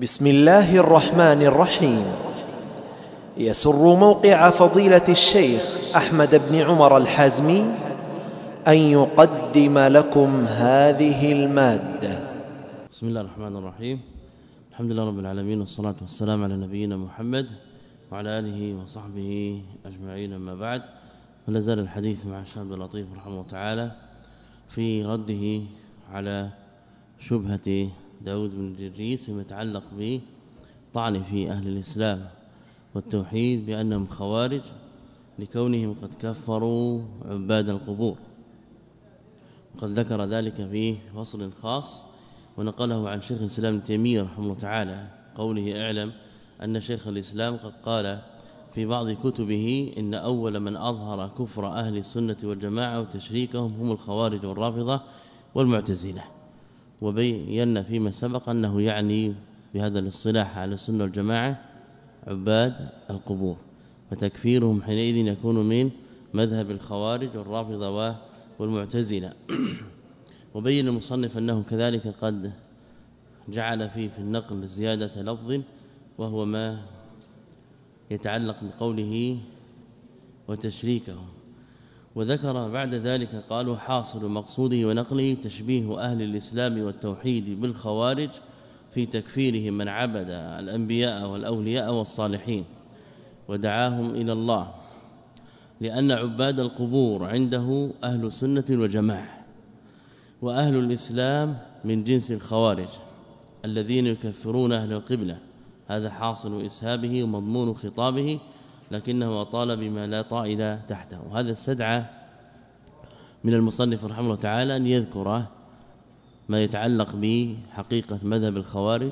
بسم الله الرحمن الرحيم. يسر موقع فضيلة الشيخ أحمد بن عمر الحازمي أن يقدم لكم هذه المادة. بسم الله الرحمن الرحيم. الحمد لله رب العالمين، والصلاة والسلام على نبينا محمد وعلى آله وصحبه أجمعين، أما بعد. ولا زال الحديث مع الشيخ عبد اللطيف رحمه الله تعالى في رده على شبهة داود بن جريس فيما يتعلق بطعن في أهل الإسلام والتوحيد بأنهم خوارج لكونهم قد كفروا عباد القبور، وقد ذكر ذلك في فصل خاص ونقله عن شيخ الإسلام ابن تيمية رحمه الله تعالى قوله: اعلم أن شيخ الإسلام قد قال في بعض كتبه إن أول من أظهر كفر أهل السنة والجماعة وتشريكهم هم الخوارج والرافضة والمعتزلة. وبينا فيما سبق أنه يعني بهذا الاصطلاح على السنة والجماعة عباد القبور، فتكفيرهم حينئذ يكون من مذهب الخوارج والرافضة والمعتزلة. وبين المصنف أنه كذلك قد جعل فيه في النقل زيادة لفظ، وهو ما يتعلق بقوله وتشريكهم. وذكر بعد ذلك قالوا: حاصل مقصوده ونقله تشبيه أهل الإسلام والتوحيد بالخوارج في تكفيرهم من عبد الأنبياء والأولياء والصالحين ودعاهم إلى الله، لأن عباد القبور عنده أهل سنة وجماعة، وأهل الإسلام من جنس الخوارج الذين يكفرون أهل القبلة. هذا حاصل إسهابه ومضمون خطابه، لكنه أطال بما لا طائل تحته. وهذا استدعى من المصنف رحمه الله تعالى أن يذكر ما يتعلق بحقيقة مذهب الخوارج،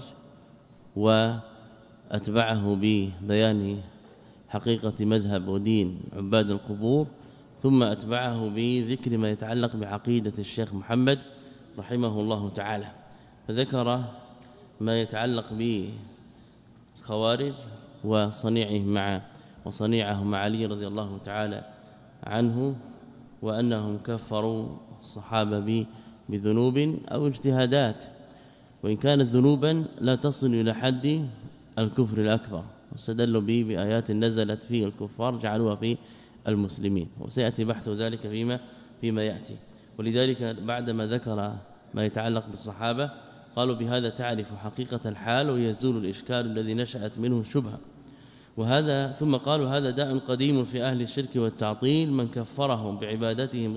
وأتبعه ببيان حقيقة مذهب ودين عباد القبور، ثم أتبعه بذكر ما يتعلق بعقيدة الشيخ محمد رحمه الله تعالى. فذكر ما يتعلق بالخوارج وصنيعه مع علي رضي الله تعالى عنه، وأنهم كفروا الصحابة بذنوب أو اجتهادات، وإن كانت ذنوبا لا تصل إلى حد الكفر الأكبر، واستدلوا به بآيات نزلت في الكفار جعلوها في المسلمين، وسيأتي بحث ذلك فيما يأتي. ولذلك بعدما ذكر ما يتعلق بالصحابة قالوا: بهذا تعرف حقيقة الحال ويزول الإشكال الذي نشأت منه الشبهة. وهذا ثم قالوا: هذا داء قديم في أهل الشرك والتعطيل، من كفرهم بعبادتهم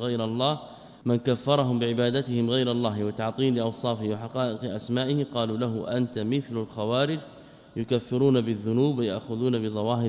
غير الله وتعطيل أوصافه وحقائق أسمائه، قالوا له: أنت مثل الخوارج يكفرون بالذنوب ويأخذون بظواهر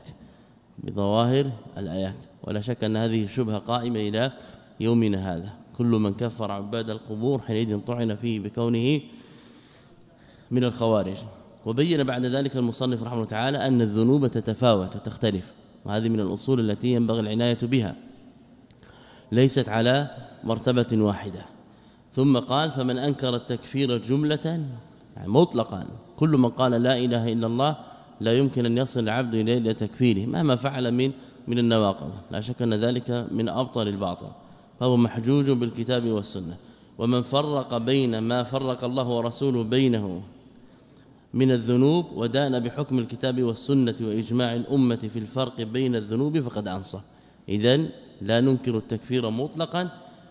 الآيات. ولا شك أن هذه الشبهة قائمة إلى يومنا هذا. كل من كفر عباد القبور حينئذ طعن فيه بكونه من الخوارج. وبين بعد ذلك المصنف رحمه الله تعالى أن الذنوب تتفاوت وتختلف، وهذه من الأصول التي ينبغي العناية بها، ليست على مرتبة واحدة. ثم قال: فمن أنكر التكفير جملة يعني مطلقا، كل من قال لا إله إلا الله لا يمكن أن يصل العبد إلى تكفيره مهما فعل من النواقض، لا شك أن ذلك من أبطل الباطل، فهو محجوج بالكتاب والسنة. ومن فرق بين ما فرق الله ورسوله بينه من الذنوب ودان بحكم الكتاب والسنة وإجماع الأمة في الفرق بين الذنوب فقد أنصف. إذن لا ننكر التكفير مطلقا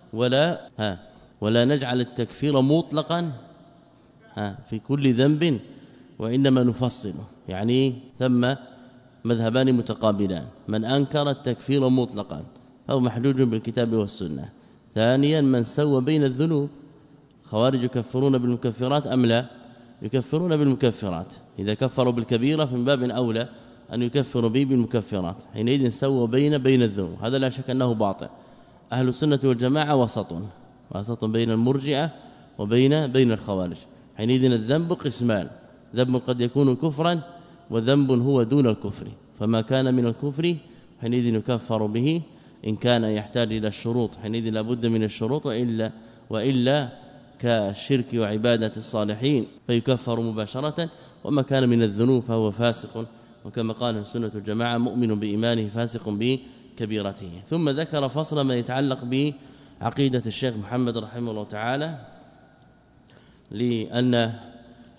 ولا نجعل التكفير مطلقا في كل ذنب، وإنما نفصله. يعني ثم مذهبان متقابلان: من أنكر التكفير مطلقا فهو محجوج بالكتاب والسنة. ثانيا: من سوى بين الذنوب، خوارج يكفرون بالمكفرات أم لا؟ يكفرون بالمكفرات. إذا كفروا بالكبيرة فمن باب أولى أن يكفروا به بالمكفرات، حينئذ سووا بين الذنوب. هذا لا شك أنه باطل. أهل السنة والجماعة وسط بين المرجئة وبين الخوارج. حينئذ الذنب قسمان: ذنب قد يكون كفرا، وذنب هو دون الكفر. فما كان من الكفر حينئذ يكفر به، إن كان يحتاج إلى الشروط حينئذ لا بد من الشروط، وإلا كالشرك وعبادة الصالحين فيكفر مباشرة. وما كان من الذنوب فهو فاسق، وكما قال السنة الجماعة: مؤمن بإيمانه فاسق بكبيرته. ثم ذكر فصل ما يتعلق بعقيدة الشيخ محمد رحمه الله تعالى، لأن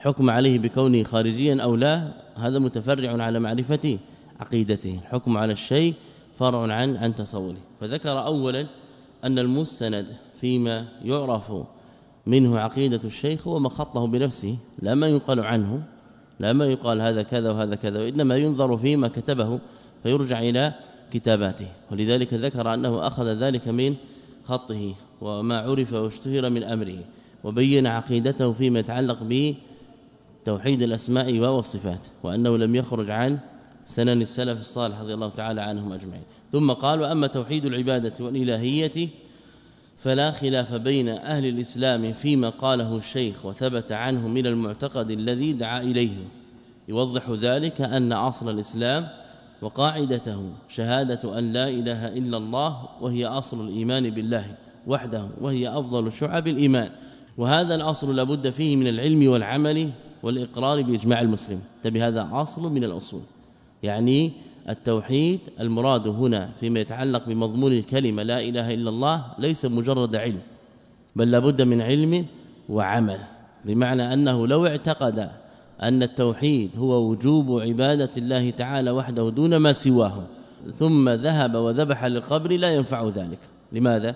حكم عليه بكونه خارجيا أو لا هذا متفرع على معرفة عقيدته. الحكم على الشيء فرع عن تصوره. فذكر أولا أن المستند فيما يعرف منه عقيدة الشيخ هو ما خطه بنفسه، لا ما ينقل عنه، لا ما يقال هذا كذا وهذا كذا، وإنما ينظر فيما كتبه فيرجع إلى كتاباته. ولذلك ذكر أنه أخذ ذلك من خطه وما عرف واشتهر من أمره، وبين عقيدته فيما يتعلق بتوحيد الأسماء والصفات، وأنه لم يخرج عن سنن السلف الصالح رضي الله تعالى عنهم أجمعين. ثم قال: وأما توحيد العبادة والإلهية فلا خلاف بين أهل الإسلام فيما قاله الشيخ وثبت عنه من المعتقد الذي دعا إليه. يوضح ذلك أن أصل الإسلام وقاعدته شهادة أن لا إله إلا الله، وهي أصل الإيمان بالله وحده، وهي أفضل شعب الإيمان. وهذا الأصل لابد فيه من العلم والعمل والإقرار بإجماع المسلم. بهذا أصل من الأصول، يعني التوحيد المراد هنا فيما يتعلق بمضمون الكلمة لا إله إلا الله ليس مجرد علم، بل لابد من علم وعمل، بمعنى أنه لو اعتقد أن التوحيد هو وجوب عبادة الله تعالى وحده دون ما سواه ثم ذهب وذبح للقبر لا ينفع ذلك. لماذا؟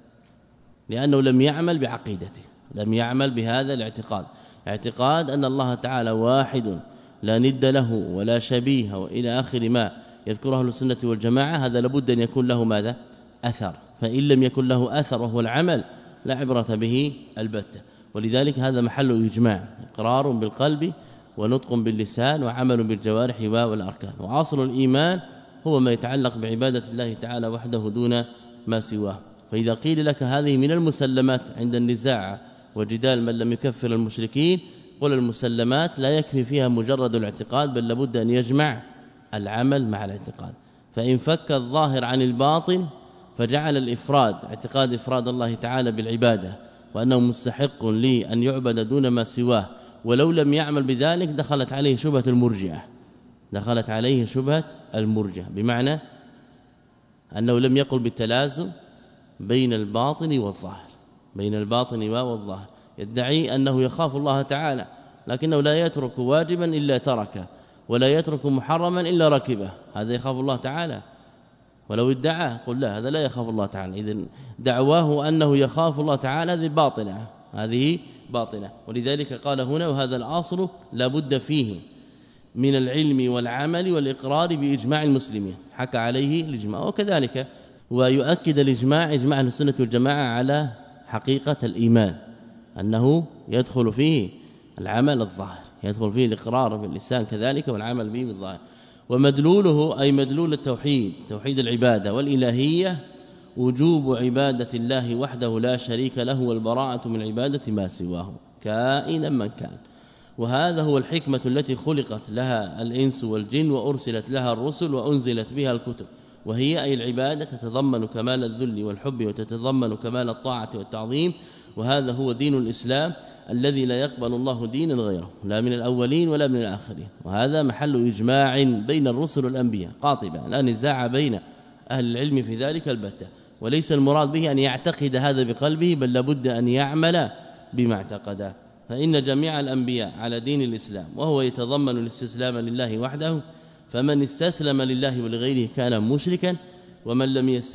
لأنه لم يعمل بعقيدته، لم يعمل بهذا الاعتقاد، اعتقاد أن الله تعالى واحد لا ند له ولا شبيه وإلى آخر ما يذكره أهل السنة والجماعة. هذا لابد أن يكون له ماذا؟ أثر، فإن لم يكن له أثر وهو العمل لا عبرة به البتة. ولذلك هذا محل إجماع، إقرار بالقلب ونطق باللسان وعمل بالجوارح والأركان. وأصل الإيمان هو ما يتعلق بعبادة الله تعالى وحده دون ما سواه. فإذا قيل لك هذه من المسلمات عند النزاع وجدال من لم يكفر المشركين، قل المسلمات لا يكفي فيها مجرد الاعتقاد، بل لابد أن يجمع العمل مع الاعتقاد. فإن فك الظاهر عن الباطن فجعل الإفراد اعتقاد إفراد الله تعالى بالعبادة وأنه مستحق لأن يعبد دون ما سواه، ولو لم يعمل بذلك دخلت عليه شبهة المرجئة، دخلت عليه شبهة المرجئة، بمعنى أنه لم يقل بالتلازم بين الباطن والظاهر، بين الباطن والظاهر. يدعي أنه يخاف الله تعالى لكنه لا يترك واجبا إلا تركه، ولا يترك محرما إلا ركبه، هذا يخاف الله تعالى؟ ولو ادعى قل لا، هذا لا يخاف الله تعالى. إذن دعواه أنه يخاف الله تعالى هذه باطنة، هذه باطنة. ولذلك قال هنا: وهذا الأصل لابد فيه من العلم والعمل والإقرار بإجماع المسلمين، حكى عليه الإجماع. وكذلك ويؤكد الإجماع إجماع أهل السنة والجماعة على حقيقة الإيمان، أنه يدخل فيه العمل الظاهر، يدخل فيه الإقرار باللسان كذلك والعمل به بالظاهر. ومدلوله أي مدلول التوحيد، توحيد العبادة والإلهية، وجوب عبادة الله وحده لا شريك له والبراءة من عبادة ما سواه كائنا من كان. وهذا هو الحكمة التي خلقت لها الإنس والجن وأرسلت لها الرسل وأنزلت بها الكتب، وهي أي العبادة تتضمن كمال الذل والحب وتتضمن كمال الطاعة والتعظيم. وهذا هو دين الإسلام الذي لا يقبل الله دينا غيره، لا من الأولين ولا من الآخرين. وهذا محل إجماع بين الرسل والأنبياء قاطبة، لا نزاع بين أهل العلم في ذلك البتة. وليس المراد به أن يعتقد هذا بقلبه، بل لابد أن يعمل بما اعتقد. فإن جميع الأنبياء على دين الإسلام، وهو يتضمن الاستسلام لله وحده، فمن استسلم لله ولغيره كان مشركا، ومن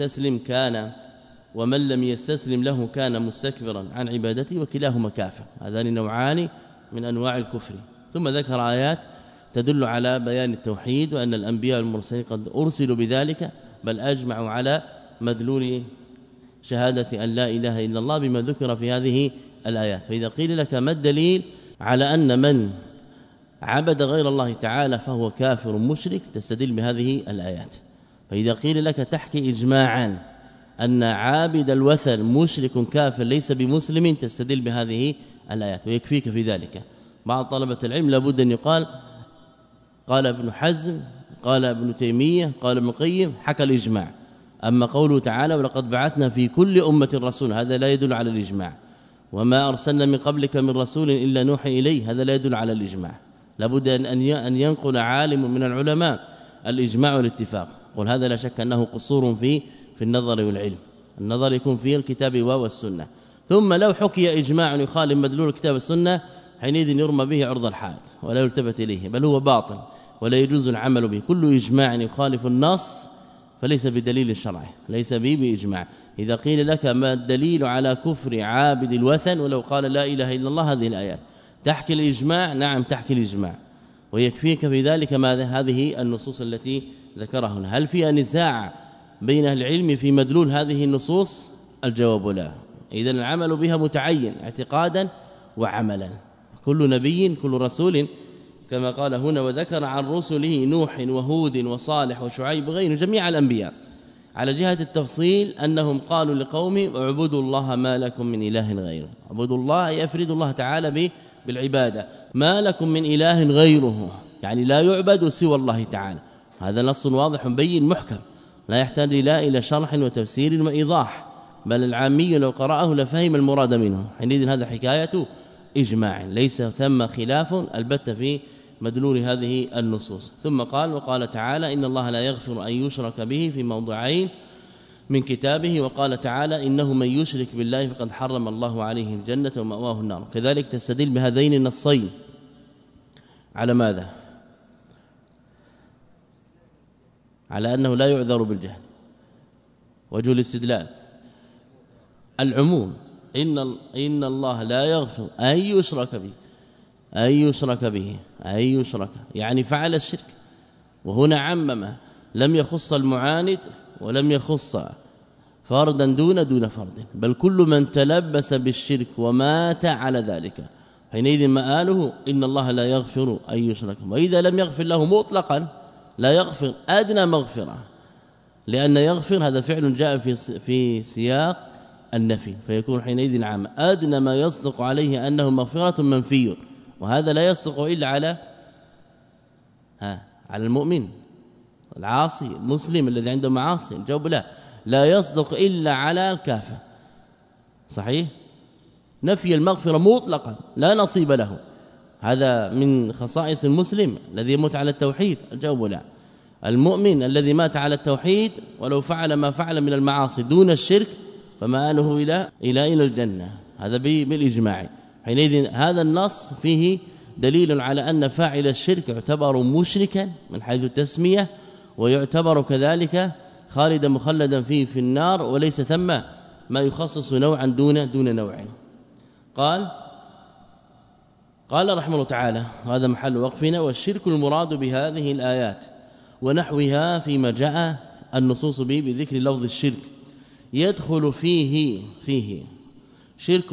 لم يستسلم له كان مستكبرا عن عبادته، وكلاهما كافر. هذان نوعان من أنواع الكفر. ثم ذكر آيات تدل على بيان التوحيد، وأن الأنبياء المرسلين قد أرسلوا بذلك، بل أجمعوا على مدلول شهادة أن لا إله إلا الله بما ذكر في هذه الآيات. فإذا قيل لك ما الدليل على أن من عبد غير الله تعالى فهو كافر مشرك، تستدل بهذه الآيات. فإذا قيل لك تحكي إجماعا أن عابد الوثن مشرك كافر ليس بمسلم، تستدل بهذه الآيات. ويكفيك في ذلك بعض طلبة العلم لابد أن يقال قال ابن حزم، قال ابن تيمية، قال ابن القيم، حكى الإجماع. أما قوله تعالى ولقد بعثنا في كل أمة رسول، هذا لا يدل على الإجماع. وما أرسلنا من قبلك من رسول إلا نوحي إليه، هذا لا يدل على الإجماع. لابد أن ينقل عالم من العلماء الإجماع والاتفاق. قل هذا لا شك أنه قصور في النظر والعلم، النظر يكون فيه الكتاب والسنة. ثم لو حكي إجماع يخالف مدلول الكتاب والسنة حينئذ يرمى به عرض الحائط ولا يلتفت إليه، بل هو باطل ولا يجوز العمل به. كل إجماع يخالف النص فليس بدليل شرعي، ليس به بإجماع. إذا قيل لك ما الدليل على كفر عابد الوثن ولو قال لا إله إلا الله، هذه الآيات تحكي الإجماع، نعم تحكي الإجماع، ويكفيك في ذلك ماذا؟ هذه النصوص التي ذكرها هنا. هل فيها نزاع بين أهل العلم في مدلول هذه النصوص؟ الجواب لا. إذن العمل بها متعين اعتقادا وعملا. كل نبي كل رسول كما قال هنا وذكر عن رسله نوح وهود وصالح وشعيب غير جميع الأنبياء، على جهة التفصيل أنهم قالوا لقومهم اعبدوا الله ما لكم من إله غيره. اعبدوا الله يفرد الله تعالى بالعبادة، ما لكم من إله غيره، يعني لا يعبد سوى الله تعالى. هذا نص واضح بين محكم لا يحتاج لا إلى شرح وتفسير وإيضاح، بل العامي لو قرأه لفهم المراد منه. حينئذ هذا حكاية إجماع، ليس ثم خلاف البتة في مدلول هذه النصوص. ثم قال وقال تعالى إن الله لا يغفر أن يشرك به في موضعين من كتابه، وقال تعالى إنه من يشرك بالله فقد حرم الله عليه الجنة ومأواه النار. كذلك تستدل بهذين النصين على ماذا؟ على أنه لا يعذر بالجهل. وجه الاستدلال العموم، إن الله لا يغفر أن يشرك به، أن يشرك به، أن يشرك يعني فعل الشرك، وهنا عمم، لم يخص المعاند ولم يخص فردا دون فرد، بل كل من تلبس بالشرك ومات على ذلك حينئذ مآله إن الله لا يغفر أن يشرك. وإذا لم يغفر له مطلقا لا يغفر أدنى مغفرة، لأن يغفر هذا فعل جاء في سياق النفي، فيكون حينئذ عام. أدنى ما يصدق عليه أنه مغفرة منفي، وهذا لا يصدق إلا على المؤمن العاصي المسلم الذي عنده معاصي. الجواب لا يصدق إلا على الكافر. صحيح؟ نفي المغفرة مطلقا لا نصيب له، هذا من خصائص المسلم الذي يموت على التوحيد. الجواب لا. المؤمن الذي مات على التوحيد ولو فعل ما فعل من المعاصي دون الشرك فمآله إلى الجنة، هذا بالإجماع. حينئذ هذا النص فيه دليل على أن فاعل الشرك يعتبر مشركا من حيث التسمية، ويعتبر كذلك خالدا مخلدا فيه في النار، وليس ثم ما يخصص نوعا دون نوع. قال رحمه الله تعالى هذا محل وقفنا: والشرك المراد بهذه الآيات ونحوها فيما جاء النصوص به بذكر لفظ الشرك يدخل فيه شرك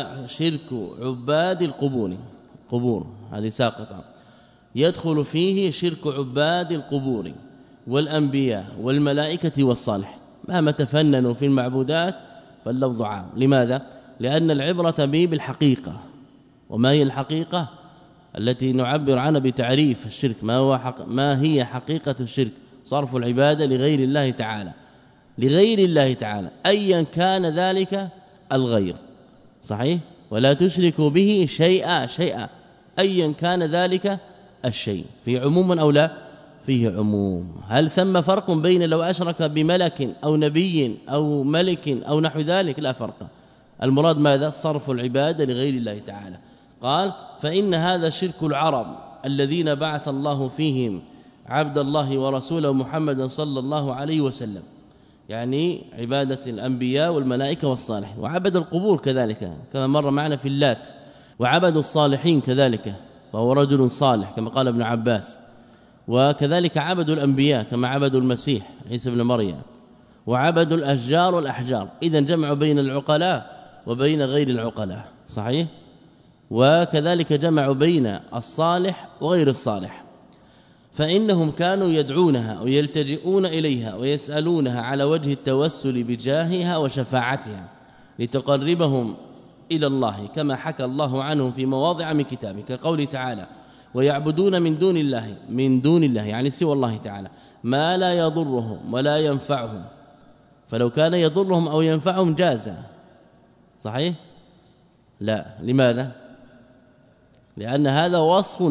عباد القبور هذه ساقطة، يدخل فيه شرك عباد القبور والأنبياء والملائكة والصالح مهما تفننوا في المعبودات فاللفظ عام. لماذا؟ لأن العبرة به بالحقيقة. وما هي الحقيقة التي نعبر عنها بتعريف الشرك؟ ما هي حقيقة الشرك؟ صرف العبادة لغير الله تعالى، لغير الله تعالى أيا كان ذلك الغير. صحيح؟ ولا تشركوا به شيئا أيا كان ذلك الشيء. في عموم أو لا؟ فيه عموم. هل ثم فرق بين لو أشرك بملك أو نبي أو ملك أو نحو ذلك؟ لا فرق. المراد ماذا؟ صرف العبادة لغير الله تعالى. قال: فإن هذا شرك العرب الذين بعث الله فيهم عبد الله ورسوله محمد صلى الله عليه وسلم، يعني عبادة الأنبياء والملائكة والصالحين، وعبد القبور كذلك كما مر معنا في اللات، وعبد الصالحين كذلك وهو رجل صالح كما قال ابن عباس، وكذلك عبدوا الأنبياء كما عبدوا المسيح عيسى ابن مريم، وعبدوا الأشجار والأحجار. إذن جمعوا بين العقلاء وبين غير العقلاء. صحيح؟ وكذلك جمعوا بين الصالح وغير الصالح، فإنهم كانوا يدعونها ويلتجئون إليها ويسألونها على وجه التوسل بجاهها وشفاعتها لتقربهم إلى الله، كما حكى الله عنهم في مواضع من كتابه كقوله تعالى: ويعبدون من دون الله يعني سوى الله تعالى ما لا يضرهم ولا ينفعهم. فلو كان يضرهم أو ينفعهم جاز. صحيح؟ لا. لماذا؟ لأن هذا وصف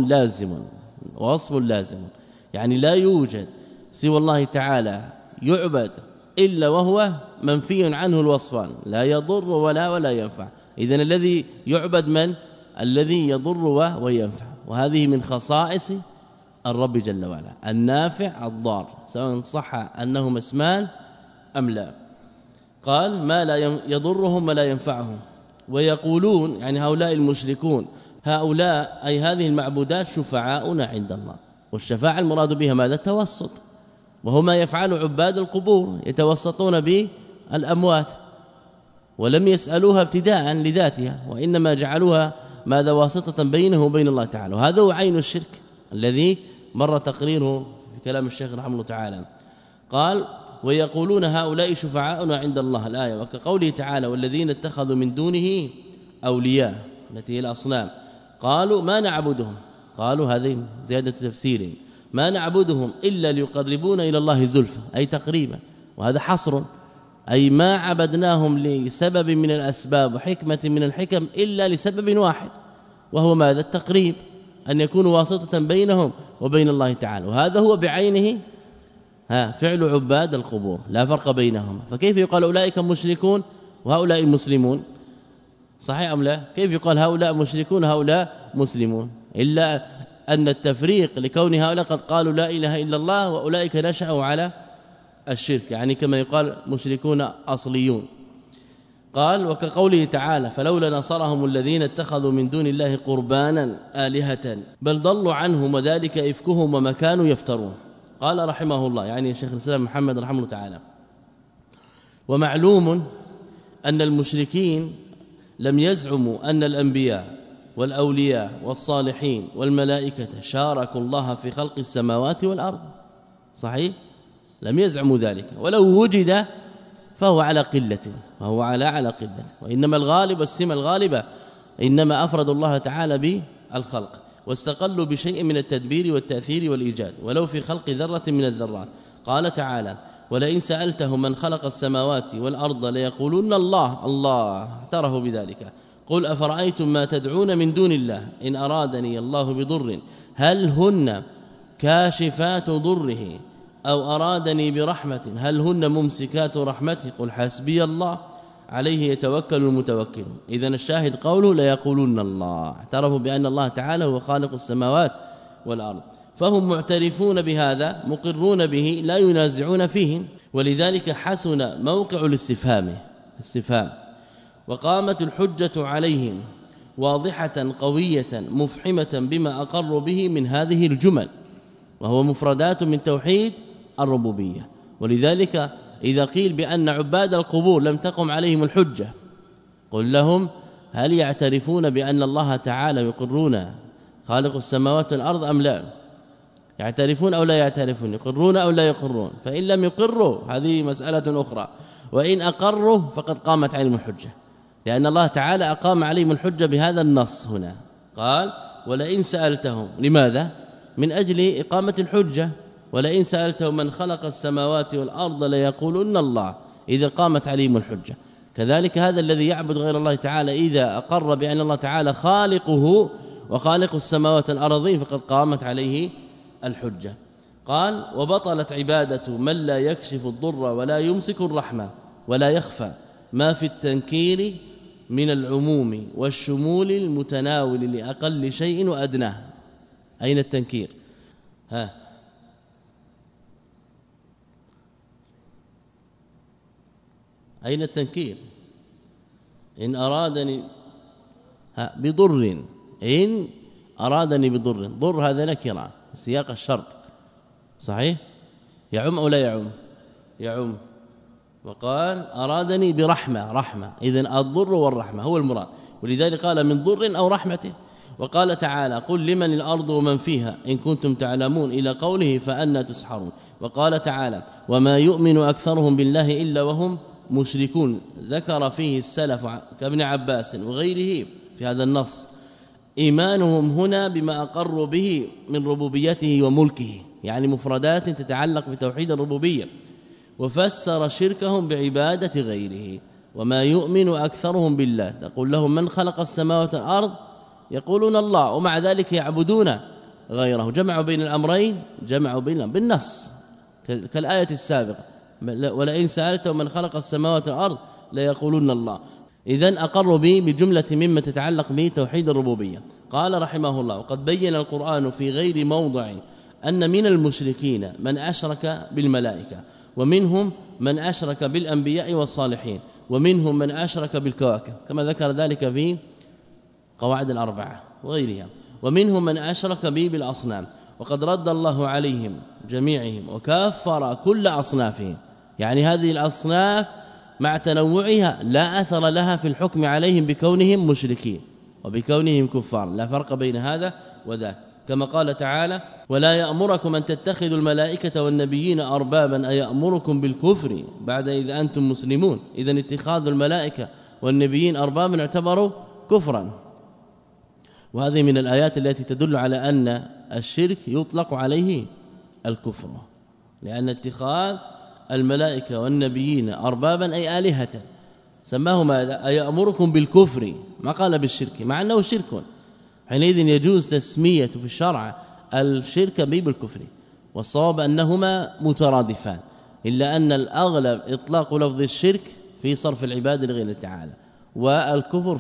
لازم، يعني لا يوجد سوى الله تعالى يعبد إلا وهو منفي عنه الوصفان، لا يضر ولا ينفع. إذن الذي يعبد من؟ الذي يضر وينفع، وهذه من خصائص الرب جل وعلا، النافع الضار، سواء صح أنهما اسمان أم لا. قال ما لا يضرهم ولا ينفعهم. ويقولون يعني هؤلاء المشركون، هؤلاء أي هذه المعبودات شفعاؤنا عند الله، والشفاعة المراد بها ماذا؟ التوسط، وهو ما يفعل عباد القبور، يتوسطون بالأموات، ولم يسألوها ابتداء لذاتها، وإنما جعلوها ماذا؟ واسطة بينه وبين الله تعالى، وهذا هو عين الشرك الذي مر تقريره في كلام الشيخ رحمه الله تعالى. قال ويقولون هؤلاء شفعاؤنا عند الله، الآية. وكقوله تعالى والذين اتخذوا من دونه أولياء، التي هي الأصنام، قالوا ما نعبدهم، قالوا هذه زيادة تفسير، ما نعبدهم إلا ليقربونا إلى الله زلفى، أي تقريبا، وهذا حصر، أي ما عبدناهم لسبب من الأسباب وحكمة من الحكم إلا لسبب واحد، وهو ماذا؟ التقريب، أن يكونوا واسطة بينهم وبين الله تعالى، وهذا هو بعينه فعل عباد القبور، لا فرق بينهم. فكيف يقال أولئك مشركون وهؤلاء مسلمون؟ صحيح أم لا؟ كيف يقال هؤلاء مشركون وهؤلاء مسلمون؟ إلا أن التفريق لكون هؤلاء قد قالوا لا إله إلا الله، وأولئك نشأوا على الشرك، يعني كما يقال مشركون أصليون. قال وكقوله تعالى فلولا نصرهم الذين اتخذوا من دون الله قربانا آلهة بل ضلوا عنهم وذلك إفكهم وما كانوا يفترون. قال رحمه الله، يعني شيخ الإسلام محمد رحمه الله تعالى، ومعلوم أن المشركين لم يزعموا أن الأنبياء والأولياء والصالحين والملائكة شاركوا الله في خلق السماوات والأرض، صحيح؟ لم يزعموا ذلك، ولو وجد فهو على قلة، وهو على قلة، وإنما الغالب والسمة الغالبة إنما أفرد الله تعالى بالخلق، واستقلوا بشيء من التدبير والتأثير والإيجاد ولو في خلق ذرة من الذرات. قال تعالى ولئن سألتهم من خلق السماوات والأرض ليقولون الله، الله اعترفوا بذلك. قل أفرأيتم ما تدعون من دون الله إن أرادني الله بضر هل هن كاشفات ضره أو أرادني برحمة هل هن ممسكات رحمته قل حسبي الله عليه يتوكل المتوكل. إذن الشاهد قوله ليقولون الله، اعترفوا بأن الله تعالى هو خالق السماوات والأرض، فهم معترفون بهذا مقرون به لا ينازعون فيه، ولذلك حسن موقع الاستفهام وقامت الحجة عليهم واضحة قوية مفحمة بما أقروا به من هذه الجمل، وهو مفردات من توحيد الربوبية. ولذلك إذا قيل بأن عباد القبور لم تقم عليهم الحجة قل لهم هل يعترفون بأن الله تعالى يقرون خالق السماوات والأرض أم لا؟ يعترفون أو لا يعترفون؟ يقرون أو لا يقرون؟ فإن لم يقروا هذه مسألة أخرى، وإن أقروا فقد قامت عليهم الحجة، لأن الله تعالى أقام عليهم الحجة بهذا النص هنا. قال ولئن سألتهم، لماذا؟ من أجل إقامة الحجة. ولئن سألتهم من خلق السماوات والأرض ليقولون الله، إذا قامت عليهم الحجة. كذلك هذا الذي يعبد غير الله تعالى إذا أقر بأن الله تعالى خالقه وخالق السماوات والأرضين فقد قامت عليه الحجة. قال وبطلت عبادة من لا يكشف الضر ولا يمسك الرحمة ولا يخفى ما في التنكير من العموم والشمول المتناول لأقل شيء وأدناه. أين التنكير؟ أين التنكير؟ إن أرادني بضر، إن أرادني بضر، ضر هذا نكرة سياق الشرط، صحيح؟ يعم أو لا يعم؟ يعم. وقال أرادني برحمة، رحمة، إذن الضر والرحمة هو المراد، ولذلك قال من ضر أو رحمة. وقال تعالى قل لمن الأرض ومن فيها إن كنتم تعلمون إلى قوله فأنى تسحرون. وقال تعالى وما يؤمن أكثرهم بالله إلا وهم مشركون، ذكر فيه السلف كابن عباس وغيره في هذا النص إيمانهم هنا بما أقروا به من ربوبيته وملكه، يعني مفردات تتعلق بتوحيد الربوبية، وفسر شركهم بعبادة غيره. وما يؤمن أكثرهم بالله، تقول لهم من خلق السماوات والأرض يقولون الله، ومع ذلك يعبدون غيره. جمعوا بين الأمرين، جمعوا بينهم بالنص كالآية السابقة ولئن سألتهم من خلق السماوات والأرض ليقولون الله. إذن أقروا به بجملة مما تتعلق به توحيد الربوبية. قال رحمه الله: وقد بين القرآن في غير موضع أن من المشركين من أشرك بالملائكة، ومنهم من أشرك بالأنبياء والصالحين، ومنهم من أشرك بالكواكب كما ذكر ذلك في قواعد الأربعة وغيرها، ومنهم من أشرك به بالأصنام، وقد رد الله عليهم جميعهم وكفر كل أصنافهم. يعني هذه الأصناف مع تنوعها لا أثر لها في الحكم عليهم بكونهم مشركين وبكونهم كفار، لا فرق بين هذا وذاك. كما قال تعالى: ولا يأمركم أن تتخذوا الملائكة والنبيين أربابا أيأمركم بالكفر بعد إذ أنتم مسلمون. إذن اتخاذ الملائكة والنبيين أربابا اعتبروا كفرا، وهذه من الآيات التي تدل على أن الشرك يطلق عليه الكفر، لأن اتخاذ الملائكة والنبيين أربابا أي آلهة سماه ماذا؟ أيأمركم بالكفر، ما قال بالشرك، مع أنه شرك. حينئذ يجوز تسمية في الشرع الشرك بالكفر، والصواب أنهما مترادفان، إلا أن الأغلب إطلاق لفظ الشرك في صرف العباد لغير تعالى، والكفر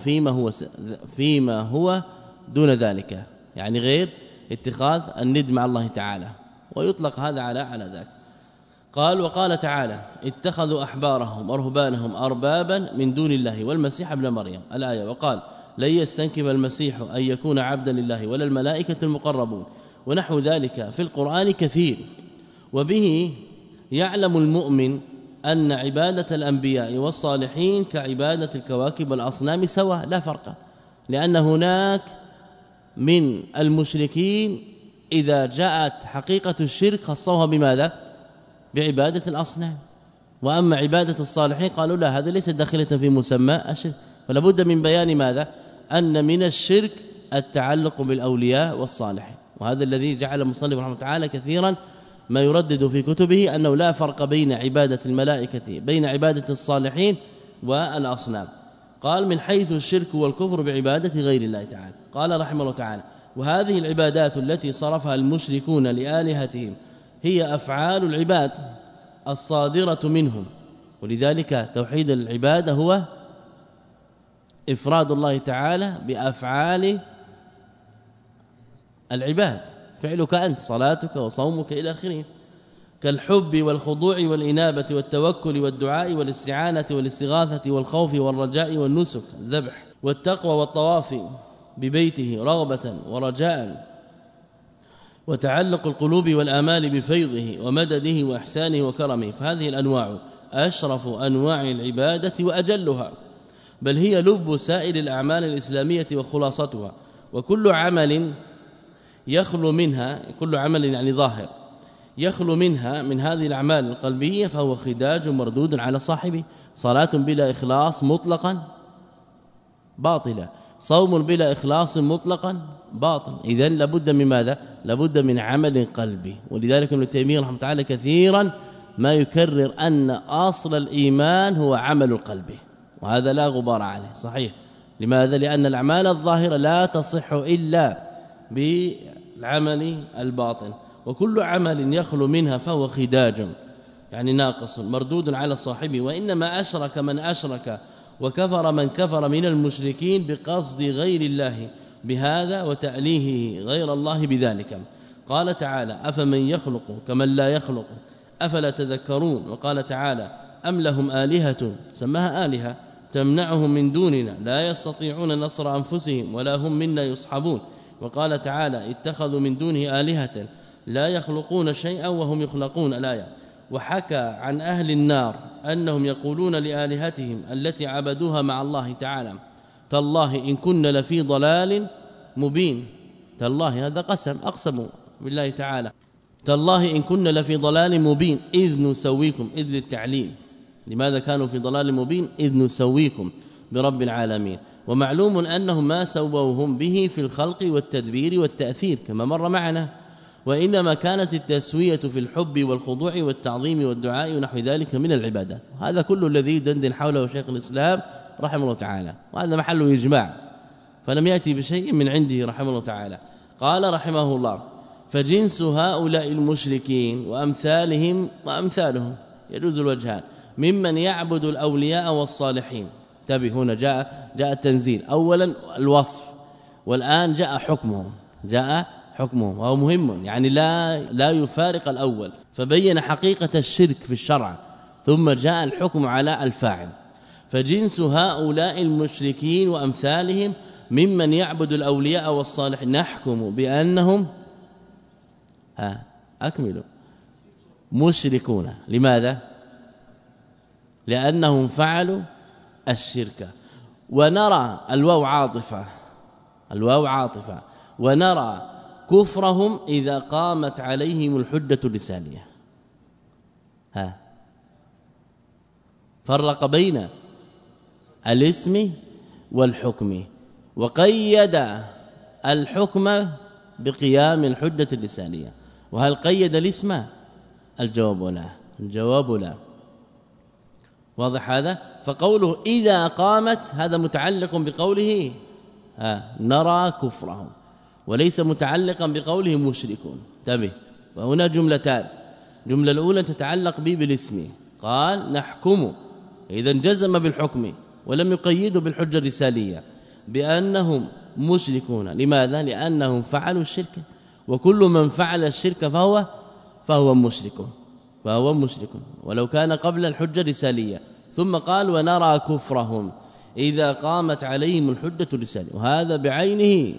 فيما هو دون ذلك، يعني غير اتخاذ الند مع الله تعالى، ويطلق هذا على ذاك. قال: وقال تعالى: اتخذوا أحبارهم ورهبانهم أربابا من دون الله والمسيح ابن مريم، الآية. وقال: لن يستنكف المسيح أن يكون عبدا لله ولا الملائكة المقربون، ونحو ذلك في القرآن كثير. وبه يعلم المؤمن أن عبادة الأنبياء والصالحين كعبادة الكواكب والأصنام سواء، لا فرق، لأن هناك من المشركين إذا جاءت حقيقة الشرك خصوها بماذا؟ بعبادة الأصنام، وأما عبادة الصالحين قالوا لا، هذا ليس داخلة في مسمى الشرك. فلا بد من بيان ماذا؟ أن من الشرك التعلق بالأولياء والصالحين، وهذا الذي جعل المصنف رحمه الله تعالى كثيرا ما يردد في كتبه أنه لا فرق بين عبادة الملائكة بين عبادة الصالحين والأصنام. قال: من حيث الشرك والكفر بعبادة غير الله تعالى. قال رحمه الله تعالى: وهذه العبادات التي صرفها المشركون لآلهتهم هي أفعال العباد الصادرة منهم، ولذلك توحيد العبادة هو إفراد الله تعالى بأفعال العباد، فعلك أنت، صلاتك وصومك إلى آخره، كالحب والخضوع والإنابة والتوكل والدعاء والاستعانة والاستغاثة والخوف والرجاء والنسك، الذبح والتقوى والطواف ببيته رغبة ورجاء، وتعلق القلوب والآمال بفيضه ومدده وإحسانه وكرمه. فهذه الأنواع أشرف أنواع العبادة وأجلها، بل هي لب سائر الأعمال الإسلامية وخلاصتها. وكل عمل يخلو منها، كل عمل يعني ظاهر يخلو منها من هذه الأعمال القلبية فهو خداج مردود على صاحبه. صلاة بلا إخلاص مطلقا باطلة، صوم بلا إخلاص مطلقا باطل. إذن لابد من ماذا؟ لابد من عمل قلبي. ولذلك ابن تيمية رحمه الله تعالى كثيرا ما يكرر أن أصل الإيمان هو عمل القلب، وهذا لا غبار عليه، صحيح. لماذا؟ لأن الأعمال الظاهرة لا تصح إلا بالعمل الباطن، وكل عمل يخلو منها فهو خداج يعني ناقص مردود على صاحبه. وإنما أشرك من أشرك وكفر من كفر من المشركين بقصد غير الله بهذا وتأليهه غير الله بذلك. قال تعالى: أفمن يخلق كمن لا يخلق أفلا تذكرون. وقال تعالى: أم لهم آلهة سماها آلهة تمنعهم من دوننا لا يستطيعون نصر أنفسهم ولا هم منا يصحبون. وقال تعالى: اتخذوا من دونه آلهة لا يخلقون شيئا وهم يخلقون، الآية. وحكى عن أهل النار أنهم يقولون لآلهتهم التي عبدوها مع الله تعالى: تالله إن كنا لفي ضلال مبين. تالله هذا قسم، أقسموا بالله تعالى: تالله إن كنا لفي ضلال مبين إذ نسويكم، إذ للتعليم. لماذا كانوا في ضلال مبين؟ إذ نسويكم برب العالمين. ومعلوم أنهم ما سووهم به في الخلق والتدبير والتأثير كما مر معنا، وإنما كانت التسوية في الحب والخضوع والتعظيم والدعاء ونحو ذلك من العبادات. هذا كل الذي يدندن حوله شيخ الإسلام رحمه الله تعالى، وهذا محل إجماع، فلم يأتي بشيء من عنده رحمه الله تعالى. قال رحمه الله: فجنس هؤلاء المشركين وأمثالهم وأمثالهم يجوز الوجهان ممن يعبد الأولياء والصالحين انتبه هنا جاء التنزيل اولا الوصف والآن جاء حكمه وهو مهم يعني لا يفارق الأول فبين حقيقة الشرك في الشرع ثم جاء الحكم على الفاعل فجنس هؤلاء المشركين وأمثالهم ممن يعبد الأولياء والصالحين نحكم بأنهم أكملوا مشركون لماذا؟ لأنهم فعلوا الشرك ونرى الواو عاطفة ونرى كفرهم إذا قامت عليهم الحجة الرسالية فرق بين الاسم والحكم وقيد الحكم بقيام الحجة الرسالية وهل قيد الاسم؟ الجواب لا واضح هذا فقوله إذا قامت هذا متعلق بقوله نرى كفرهم وليس متعلقا بقوله مشركون انتبه فهنا جملتان الجمله الاولى تتعلق بالاسم قال نحكم اذا جزم بالحكم ولم يقيده بالحجه الرساليه بانهم مشركون لماذا لانهم فعلوا الشرك وكل من فعل الشرك فهو مشرك ولو كان قبل الحجه الرساليه ثم قال ونرى كفرهم إذا قامت عليهم الحجة الرسالية وهذا بعينه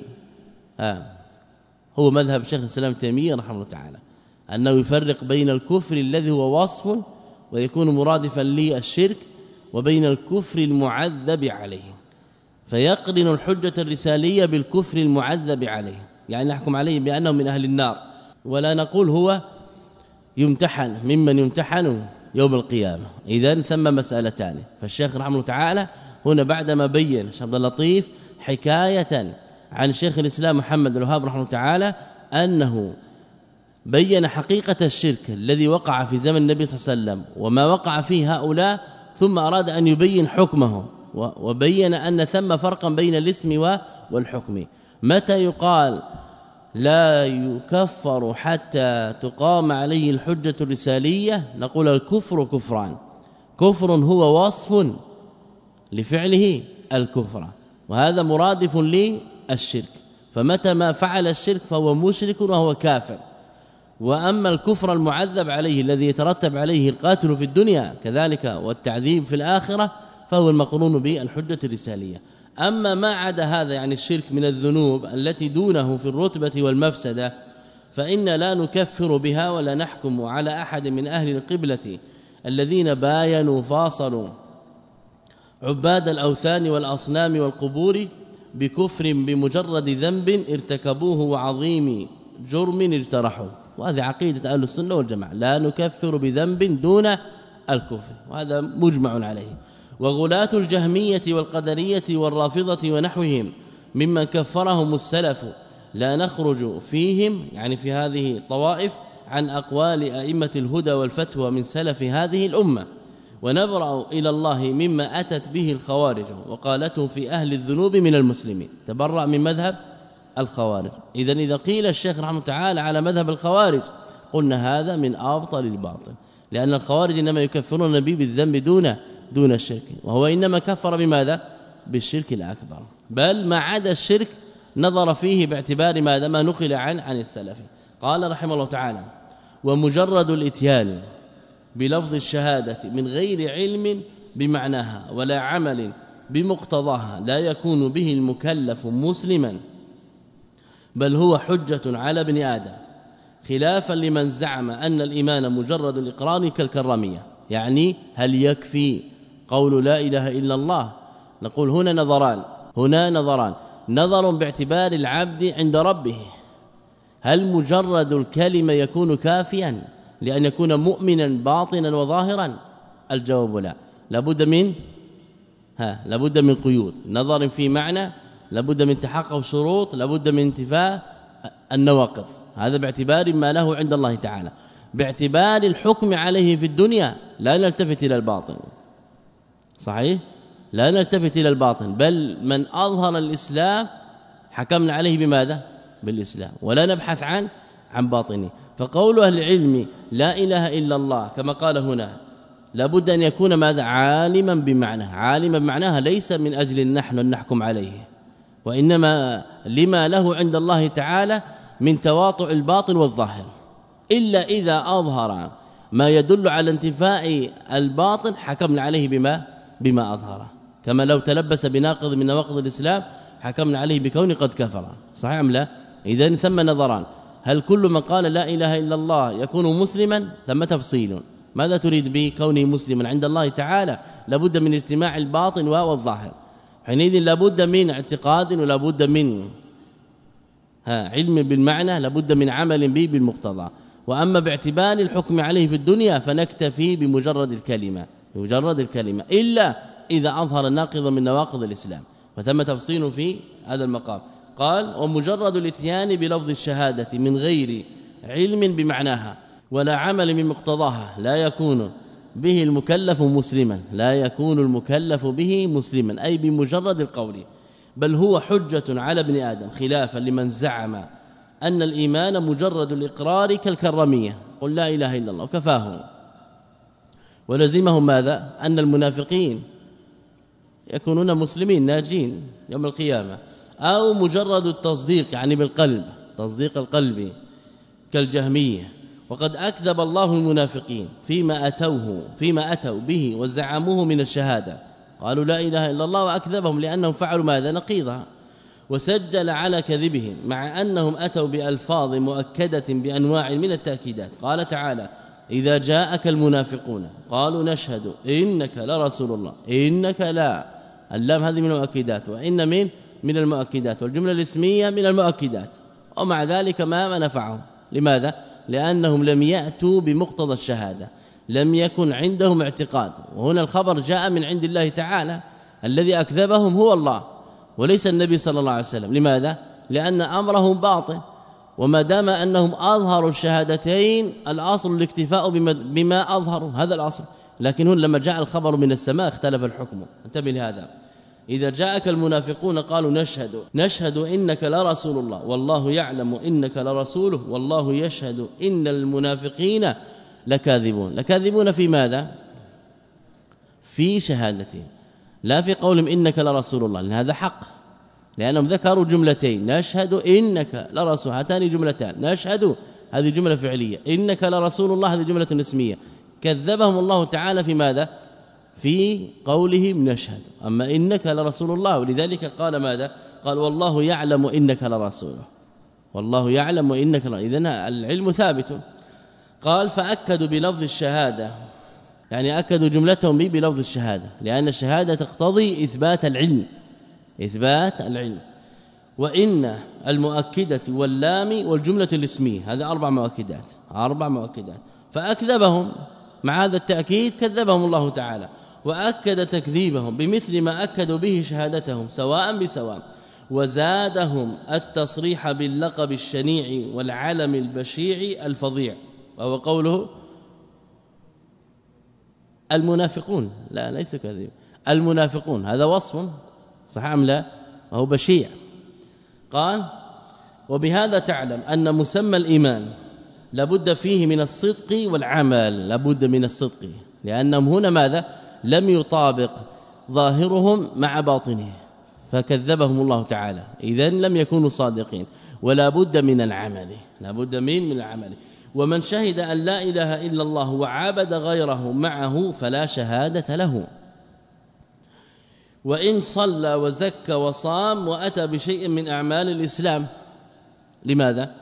هو مذهب شيخ الإسلام تيمية رحمه الله تعالى أنه يفرق بين الكفر الذي هو وصف ويكون مرادفا للشرك وبين الكفر المعذب عليه فيقرن الحجة الرسالية بالكفر المعذب عليه يعني نحكم عليه بأنه من أهل النار ولا نقول هو يمتحن ممن يمتحن يوم القيامة إذن ثم مسألتان فالشيخ رحمه الله تعالى هنا بعدما بين الشيخ عبد اللطيف حكاية عن شيخ الإسلام محمد بن الوهاب رحمه الله تعالى أنه بين حقيقة الشرك الذي وقع في زمن النبي صلى الله عليه وسلم وما وقع فيه هؤلاء ثم أراد أن يبين حكمه وبين أن ثم فرقا بين الاسم والحكم متى يقال لا يكفر حتى تقام عليه الحجة الرسالية نقول الكفر كفران كفر هو وصف لفعله الكفر وهذا مرادف للشرك فمتى ما فعل الشرك فهو مشرك وهو كافر وأما الكفر المعذب عليه الذي يترتب عليه القاتل في الدنيا كذلك والتعذيب في الآخرة فهو المقرون بالحجة الرسالية أما ما عدا هذا يعني الشرك من الذنوب التي دونه في الرتبة والمفسدة فإن لا نكفر بها ولا نحكم على أحد من أهل القبلة الذين باينوا فاصلوا عباد الأوثان والأصنام والقبور بكفر بمجرد ذنب ارتكبوه وعظيم جرم اجترحوا وهذه عقيدة أهل السنة والجماعة لا نكفر بذنب دون الكفر وهذا مجمع عليه وغلاة الجهمية والقدرية والرافضة ونحوهم ممن كفرهم السلف لا نخرج فيهم يعني في هذه الطوائف عن أقوال أئمة الهدى والفتوى من سلف هذه الأمة ونبرأ إلى الله مما أتت به الخوارج وقالته في أهل الذنوب من المسلمين تبرأ من مذهب الخوارج إذا قيل الشيخ رحمه الله تعالى على مذهب الخوارج قلنا هذا من أبطل الباطل لأن الخوارج إنما يكفرون النبي بالذنب دون الشرك وهو إنما كفر بماذا بالشرك الأكبر بل ما عدا الشرك نظر فيه باعتبار ماذا ما نقل عن السلف قال رحمه الله تعالى ومجرد الاتيان بلفظ الشهادة من غير علم بمعناها ولا عمل بمقتضاها لا يكون به المكلف مسلما بل هو حجة على ابن آدم خلافا لمن زعم أن الإيمان مجرد الإقرار كالكرامية يعني هل يكفي قول لا إله إلا الله نقول هنا نظران نظر باعتبار العبد عند ربه هل مجرد الكلمة يكون كافيا لأن يكون مؤمنا باطنا وظاهرا الجواب لا لابد من قيود نظر في معنى لابد من تحقق شروط لابد من انتفاء النواقض هذا باعتبار ما له عند الله تعالى باعتبار الحكم عليه في الدنيا لا نلتفت إلى الباطن صحيح لا نلتفت إلى الباطن بل من أظهر الإسلام حكمنا عليه بماذا بالإسلام ولا نبحث عن باطنه فقول أهل العلم لا إله إلا الله كما قال هنا لابد أن يكون ماذا؟ عالما بمعناه. عالما بمعناها ليس من أجل نحن أن نحكم عليه، وإنما لما له عند الله تعالى من تواطؤ الباطن والظاهر، إلا إذا أظهر ما يدل على انتفاء الباطن حكمنا عليه بما أظهره، كما لو تلبس بناقض من نواقض الإسلام حكمنا عليه بكون قد كفر. صحيح أم لا؟ إذن ثم نظران: هل كل من قال لا إله إلا الله يكون مسلما؟ ثم تفصيل: ماذا تريد به كونه مسلما عند الله تعالى؟ لابد من اجتماع الباطن والظاهر، حينئذ لابد من اعتقاد ولابد من علم بالمعنى، لابد من عمل به بالمقتضى. وأما باعتبار الحكم عليه في الدنيا فنكتفي بمجرد الكلمة إلا إذا أظهر الناقض من نواقض الإسلام، وثم تفصيل في هذا المقام. قال: ومجرد الاتيان بلفظ الشهادة من غير علم بمعناها ولا عمل من مقتضاها لا يكون به المكلف مسلما، لا يكون المكلف به مسلما أي بمجرد القول، بل هو حجة على ابن آدم، خلافا لمن زعم أن الإيمان مجرد الإقرار كالكرمية، قل لا إله إلا الله وكفاهم. ولزمهم ماذا؟ أن المنافقين يكونون مسلمين ناجين يوم القيامة، أو مجرد التصديق يعني بالقلب، تصديق القلب كالجهمية. وقد أكذب الله المنافقين فيما أتوا به وزعموه من الشهادة، قالوا لا إله إلا الله، وأكذبهم لأنهم فعلوا ماذا؟ نقيضها، وسجل على كذبهم مع أنهم أتوا بألفاظ مؤكدة بأنواع من التأكيدات. قال تعالى: إذا جاءك المنافقون قالوا نشهد إنك لرسول الله، إنك لا، اللام هذه من المؤكدات، وإن من المؤكدات، والجملة الاسمية من المؤكدات، ومع ذلك ما نفعهم. لماذا؟ لأنهم لم يأتوا بمقتضى الشهادة، لم يكن عندهم اعتقاد. وهنا الخبر جاء من عند الله تعالى، الذي أكذبهم هو الله وليس النبي صلى الله عليه وسلم. لماذا؟ لأن أمرهم باطل، وما دام أنهم أظهروا الشهادتين الأصل الاكتفاء بما أظهروا، هذا الأصل. لكن هنا لما جاء الخبر من السماء اختلف الحكم. انتبه لهذا: إذا جاءك المنافقون قالوا نشهد إنك لرسول الله والله يعلم إنك لرسوله والله يشهد إن المنافقين لكاذبون في ماذا؟ في شهادتهم، لا في قولهم إنك لرسول الله، لأن هذا حق، لأنهم ذكروا جملتين: نشهد إنك لرسول، هاتان جملتان، نشهد هذه جملة فعلية، إنك لرسول الله هذه جملة اسمية. كذبهم الله تعالى في ماذا؟ في قولهم نشهد، أما إنك لرسول الله، ولذلك قال ماذا؟ قال: والله يعلم إنك لرسوله، والله يعلم إنك إذن العلم ثابت. قال: فأكدوا بلفظ الشهادة، يعني أكدوا جملتهم بلفظ الشهادة، لأن الشهادة تقتضي إثبات العلم. وإن المؤكدة واللام والجملة الاسمية، هذا أربع مؤكدات. فأكذبهم، مع هذا التأكيد كذبهم الله تعالى، وأكد تكذيبهم بمثل ما أكدوا به شهادتهم سواء بسواء، وزادهم التصريح باللقب الشنيع والعلم البشيع الفظيع، وهو قوله المنافقون، لا ليس كذب، المنافقون هذا وصف صح أم لا؟ وهو بشيع. قال: وبهذا تعلم أن مسمى الإيمان لابد فيه من الصدق والعمل، لابد من الصدق، لأنهم هنا ماذا؟ لم يطابق ظاهرهم مع باطنه فكذبهم الله تعالى، إذن لم يكونوا صادقين، ولا بد من العمل، لابد من العمل. ومن شهد أن لا إله إلا الله وعبد غيره معه فلا شهادة له، وإن صلى وزكى وصام وأتى بشيء من أعمال الإسلام. لماذا؟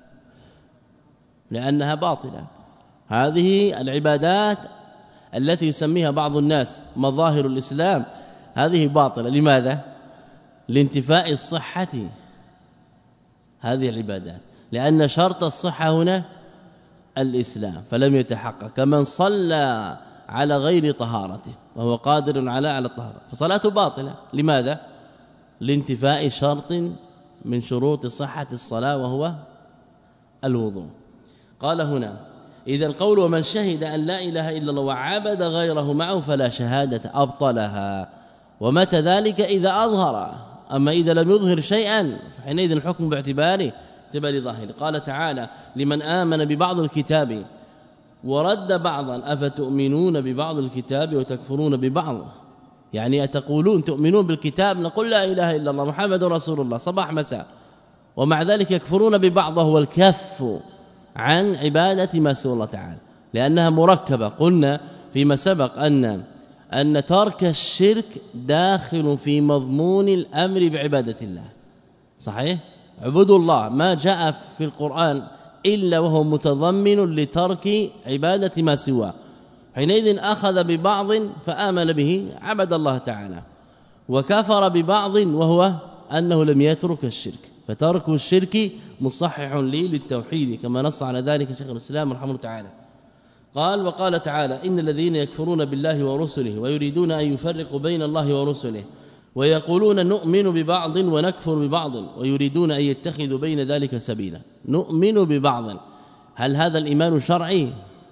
لأنها باطلة. هذه العبادات التي يسميها بعض الناس مظاهر الإسلام هذه باطلة. لماذا؟ لانتفاء الصحة هذه العبادات، لأن شرط الصحة هنا الإسلام، فلم يتحقق. كمن صلى على غير طهارته وهو قادر على الطهارة فصلاته باطلة. لماذا؟ لانتفاء شرط من شروط صحة الصلاة وهو الوضوء. قال هنا: إذا القول ومن شهد أن لا إله إلا الله وعبد غيره معه فلا شهادة أبطلها. ومتى ذلك؟ إذا أظهر، أما إذا لم يظهر شيئا فحينئذ الحكم باعتبار ظاهر. قال تعالى: لمن آمن ببعض الكتاب ورد بعضا أفتؤمنون ببعض الكتاب وتكفرون ببعض، يعني أتقولون تؤمنون بالكتاب نقول لا إله إلا الله محمد رسول الله صباح مساء، ومع ذلك يكفرون ببعض، وهو الكف عن عبادة ما سوى الله تعالى، لأنها مركبة. قلنا فيما سبق أن ترك الشرك داخل في مضمون الأمر بعبادة الله، صحيح؟ عبدوا الله ما جاء في القرآن إلا وهو متضمن لترك عبادة ما سواه، حينئذ أخذ ببعض فآمن به عبد الله تعالى، وكفر ببعض وهو أنه لم يترك الشرك، فترك الشرك مصحح لي للتوحيد كما نص على ذلك شيخ الإسلام رحمه الله تعالى. قال وقال تعالى إن الذين يكفرون بالله ورسله ويريدون أن يفرقوا بين الله ورسله ويقولون نؤمن ببعض ونكفر ببعض ويريدون أن يتخذوا بين ذلك سبيلا. نؤمن ببعض، هل هذا الإيمان شرعي؟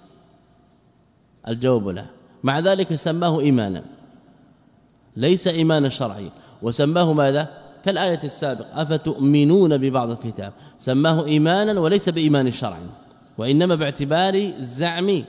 الجواب لا، مع ذلك سماه إيمانا، ليس إيمانا شرعي، وسماه ماذا؟ كالآية السابقة أفتؤمنون ببعض الكتاب، سماه إيمانا وليس بإيمان شرعي، وإنما باعتبار زعم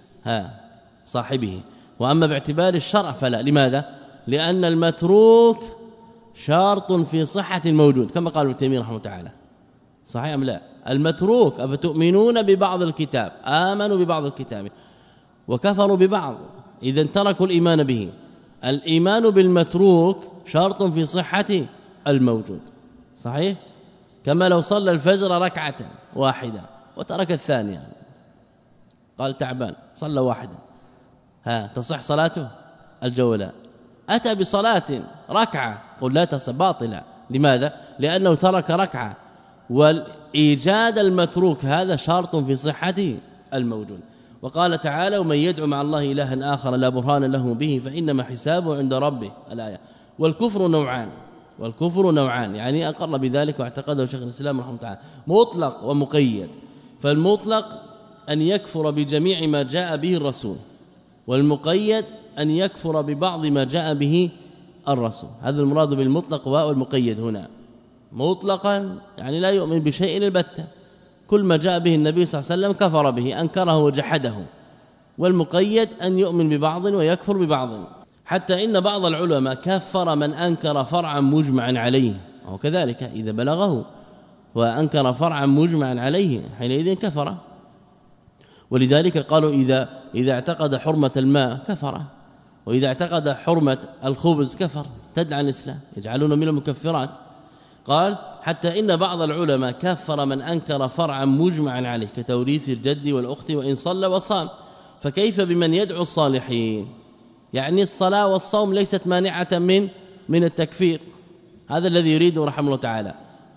صاحبه، وأما باعتبار الشرع فلا. لماذا؟ لأن المتروك شرط في صحة الموجود كما قال ابن تيمية رحمه الله تعالى، صحيح أم لا؟ المتروك أفتؤمنون ببعض الكتاب، آمنوا ببعض الكتاب وكفروا ببعض، إذا تركوا الإيمان به. الإيمان بالمتروك شرط في صحة الموجود، صحيح؟ كما لو صلى الفجر ركعة واحدة وترك الثانية، قال تعبان صلى واحدة، تصح صلاته؟ الجواب لا. أتى بصلاة ركعة قل لا تصح، باطلة. لماذا؟ لأنه ترك ركعة، والإيجاد المتروك هذا شرط في صحة الموجود. وقال تعالى ومن يدعو مع الله إلها آخر لا برهان له به فإنما حسابه عند ربه، الآية. والكفر نوعان، يعني أقر بذلك واعتقده شيخ الإسلام رحمه الله تعالى، مطلق ومقيد. فالمطلق أن يكفر بجميع ما جاء به الرسول، والمقيد أن يكفر ببعض ما جاء به الرسول. هذا المراد بالمطلق والمقيد هنا. مطلقا يعني لا يؤمن بشيء البتة، كل ما جاء به النبي صلى الله عليه وسلم كفر به، أنكره وجحده. والمقيد أن يؤمن ببعض ويكفر ببعض، حتى إن بعض العلماء كفر من أنكر فرعا مجمعا عليه، وكذلك إذا بلغه وأنكر فرعا مجمعا عليه حينئذ كفر. ولذلك قالوا إذا اعتقد حرمة الماء كفر، وإذا اعتقد حرمة الخبز كفر، تدعى الإسلام، يجعلون من المكفرات. قال حتى إن بعض العلماء كفر من أنكر فرعا مجمعا عليه كتوريث الجد والأخت وإن صلى وصام، فكيف بمن يدعو الصالحين؟ يعني الصلاة والصوم ليست مانعة من التكفير، هذا الذي يريده رحمه الله تعالى.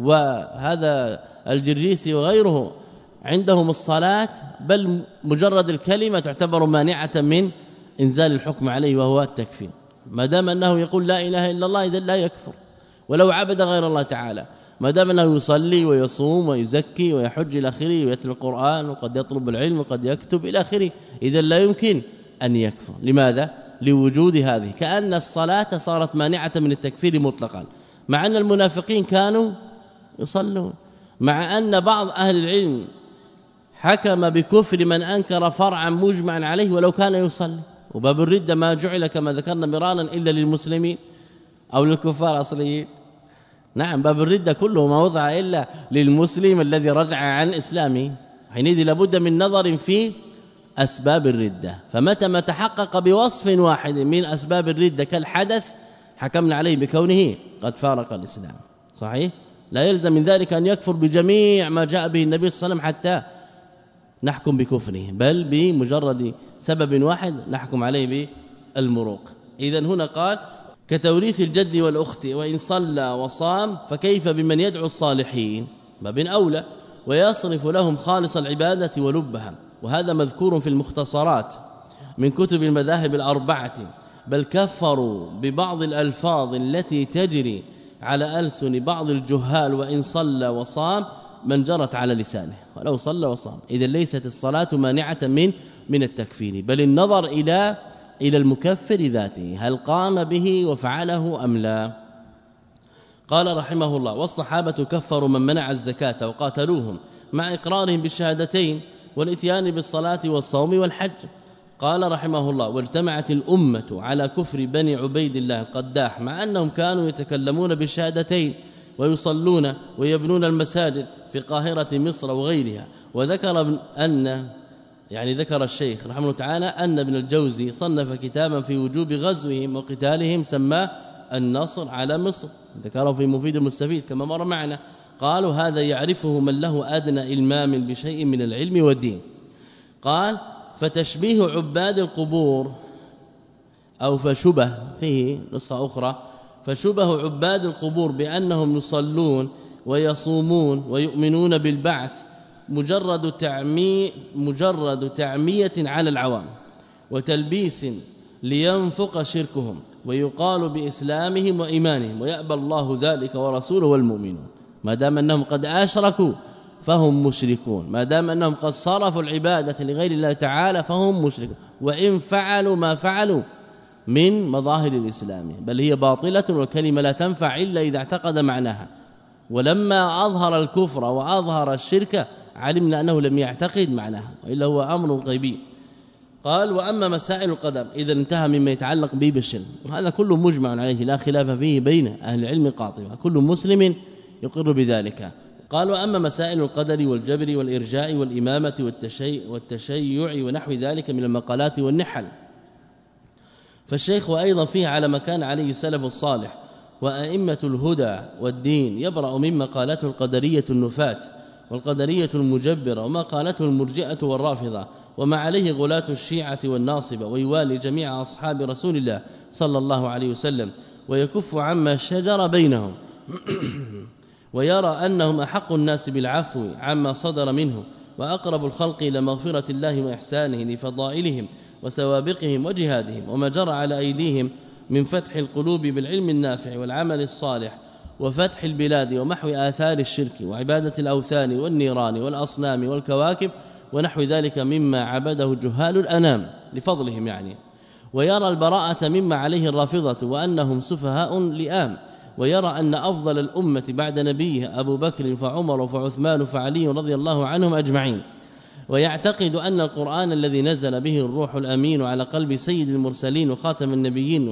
وهذا الجرجيسي وغيره عندهم الصلاة بل مجرد الكلمة تعتبر مانعة من إنزال الحكم عليه وهو التكفير، ما دام أنه يقول لا إله إلا الله إذن لا يكفر ولو عبد غير الله تعالى، ما دام أنه يصلي ويصوم ويزكي ويحج إلى آخره ويتلو القرآن وقد يطلب العلم وقد يكتب إلى آخره، إذن لا يمكن أن يكفر. لماذا؟ لوجود هذه، كأن الصلاة صارت مانعة من التكفير مطلقا، مع أن المنافقين كانوا يصلون، مع أن بعض أهل العلم حكم بكفر من أنكر فرعا مجمعا عليه ولو كان يصلي. وباب الردة ما جعل كما ذكرنا مرانا إلا للمسلمين أو للكفار أصليين، نعم باب الردة كله ما وضع إلا للمسلم الذي رجع عن إسلامه، حينئذ لابد من نظر في أسباب الردة، فمتى ما تحقق بوصف واحد من أسباب الردة كالحدث حكمنا عليه بكونه قد فارق الإسلام، صحيح؟ لا يلزم من ذلك أن يكفر بجميع ما جاء به النبي صلى الله عليه وسلم حتى نحكم بكفره، بل بمجرد سبب واحد نحكم عليه بالمروق. إذن هنا قال كتوريث الجد والأخت وإن صلى وصام، فكيف بمن يدعو الصالحين؟ باب أولى، ويصرف لهم خالص العبادة ولبها. وهذا مذكور في المختصرات من كتب المذاهب الأربعة، بل كفروا ببعض الألفاظ التي تجري على ألسن بعض الجهال وإن صلى وصام من جرت على لسانه ولو صلى وصام. إذا ليست الصلاة مانعة من التكفير، بل النظر إلى المكفر ذاته، هل قام به وفعله أم لا. قال رحمه الله والصحابة كفروا من منع الزكاة وقاتلوهم مع إقرارهم بالشهادتين والاتيان بالصلاة والصوم والحج. قال رحمه الله: واجتمعت الأمة على كفر بني عبيد الله القداح مع أنهم كانوا يتكلمون بالشهادتين ويصلون ويبنون المساجد في قاهرة مصر وغيرها. وذكر ذكر الشيخ رحمه الله تعالى أن ابن الجوزي صنف كتابا في وجوب غزوهم وقتالهم سماه النصر على مصر، ذكره في مفيد المستفيد كما مر معنا. قالوا: هذا يعرفه من له أدنى إلمام بشيء من العلم والدين. قال: فتشبيه عباد القبور أو فشبه فيه نسخة أخرى، فشبه عباد القبور بأنهم يصلون ويصومون ويؤمنون بالبعث مجرد تعمية على العوام وتلبيس لينفق شركهم ويقال بإسلامهم وإيمانهم، ويأبى الله ذلك ورسوله والمؤمنون. ما دام أنهم قد أشركوا فهم مشركون، ما دام أنهم قد صرفوا العبادة لغير الله تعالى فهم مشركون، وإن فعلوا ما فعلوا من مظاهر الإسلام، بل هي باطلة والكلمة لا تنفع إلا إذا اعتقد معناها. ولما أظهر الكفر وأظهر الشرك علمنا أنه لم يعتقد معناها، وإلا هو أمر غيبي. قال: وأما مسائل القدر إذا انتهى مما يتعلق به بالشرك، وهذا كله مجمع عليه لا خلاف فيه بين أهل العلم قاطبة، كل مسلم يقر بذلك. قال: وأما مسائل القدر والجبر والإرجاء والإمامة والتشيع ونحو ذلك من المقالات والنحل، فالشيخ أيضا فيه على ما كان عليه السلف الصالح وأئمة الهدى والدين، يبرأ مما قالته القدرية النفاة والقدرية المجبرة وما قالته المرجئة والرافضة وما عليه غلاة الشيعة والناصبة، ويوالي جميع أصحاب رسول الله صلى الله عليه وسلم ويكف عما شجر بينهم ويرى أنهم أحق الناس بالعفو عما صدر منهم وأقرب الخلق إلى مغفرة الله وإحسانه لفضائلهم وسوابقهم وجهادهم وما جرى على أيديهم من فتح القلوب بالعلم النافع والعمل الصالح وفتح البلاد ومحو آثار الشرك وعبادة الأوثان والنيران والأصنام والكواكب ونحو ذلك مما عبده جهال الأنام لفضلهم ويرى البراءة مما عليه الرافضة وأنهم سفهاء لئام، ويرى أن أفضل الأمة بعد نبيه أبو بكر فعمر فعثمان فعلي رضي الله عنهم أجمعين، ويعتقد أن القرآن الذي نزل به الروح الأمين على قلب سيد المرسلين وخاتم النبيين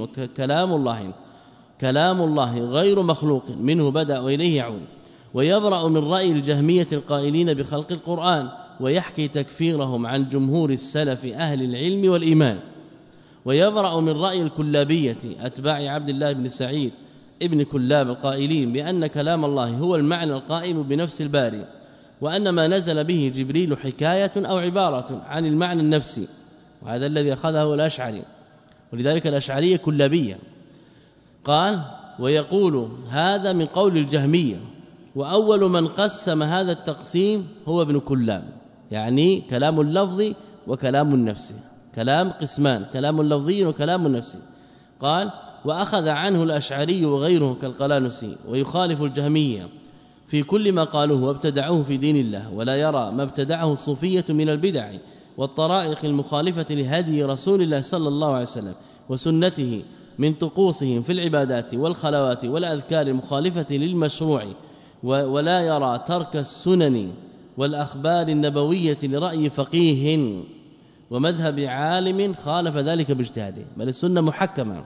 كلام الله غير مخلوق منه بدأ وإليه يعود، ويبرأ من رأي الجهمية القائلين بخلق القرآن ويحكي تكفيرهم عن جمهور السلف أهل العلم والإيمان، ويبرأ من رأي الكلابية أتباع عبد الله بن سعيد ابن كلاب القائلين بأن كلام الله هو المعنى القائم بنفس الباري، وأن ما نزل به جبريل حكاية أو عبارة عن المعنى النفسي، وهذا الذي أخذه الأشعري، ولذلك الأشعرية كلابية. قال: ويقول هذا من قول الجهمية، وأول من قسم هذا التقسيم هو ابن كلاب، يعني كلام اللفظي وكلام النفسي، كلام قسمان، كلام لفظي وكلام نفسي. قال: وأخذ عنه الأشعري وغيره كالقلانسي، ويخالف الجهمية في كل ما قالوه وابتدعوه في دين الله، ولا يرى ما ابتدعه الصوفية من البدع والطرائق المخالفة لهدي رسول الله صلى الله عليه وسلم وسنته من طقوسهم في العبادات والخلوات والأذكار المخالفة للمشروع، ولا يرى ترك السنن والأخبار النبوية لرأي فقيه ومذهب عالم خالف ذلك باجتهاده، بل السنة محكمة،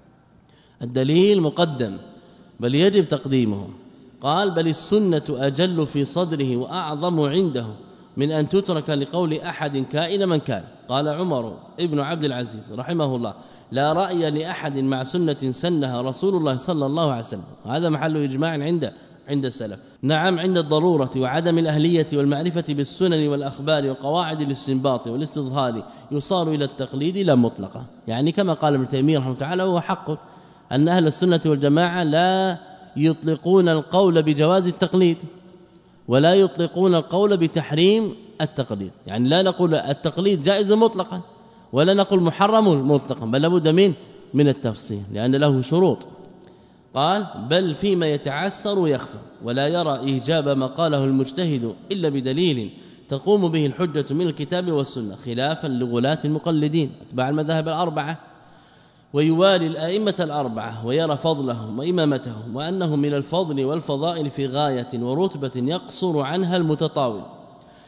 الدليل مقدم بل يجب تقديمه. قال: بل السنة أجل في صدره وأعظم عنده من أن تترك لقول أحد كائن من كان. قال عمر ابن عبد العزيز رحمه الله: لا رأي لأحد مع سنة سنها رسول الله صلى الله عليه وسلم. هذا محل إجماع عند السلف. نعم، عند الضرورة وعدم الأهلية والمعرفة بالسنن والأخبار وقواعد الاستنباط والاستظهار يصار إلى التقليد لا مطلقة، يعني كما قال ابن تيمية رحمه الله تعالى: هو حق أن أهل السنة والجماعة لا يطلقون القول بجواز التقليد ولا يطلقون القول بتحريم التقليد، يعني لا نقول التقليد جائز مطلقا ولا نقول محرم مطلقا، بل لابد من التفصيل لأن له شروط. قال: بل فيما يتعسر ويخفى، ولا يرى إيجاب ما قاله المجتهد إلا بدليل تقوم به الحجة من الكتاب والسنة، خلافا لغلاة المقلدين أتباع المذاهب الأربعة، ويوالي الآئمة الأربعة ويرى فضلهم وإمامتهم وأنهم من الفضل والفضائل في غاية ورتبة يقصر عنها المتطاول،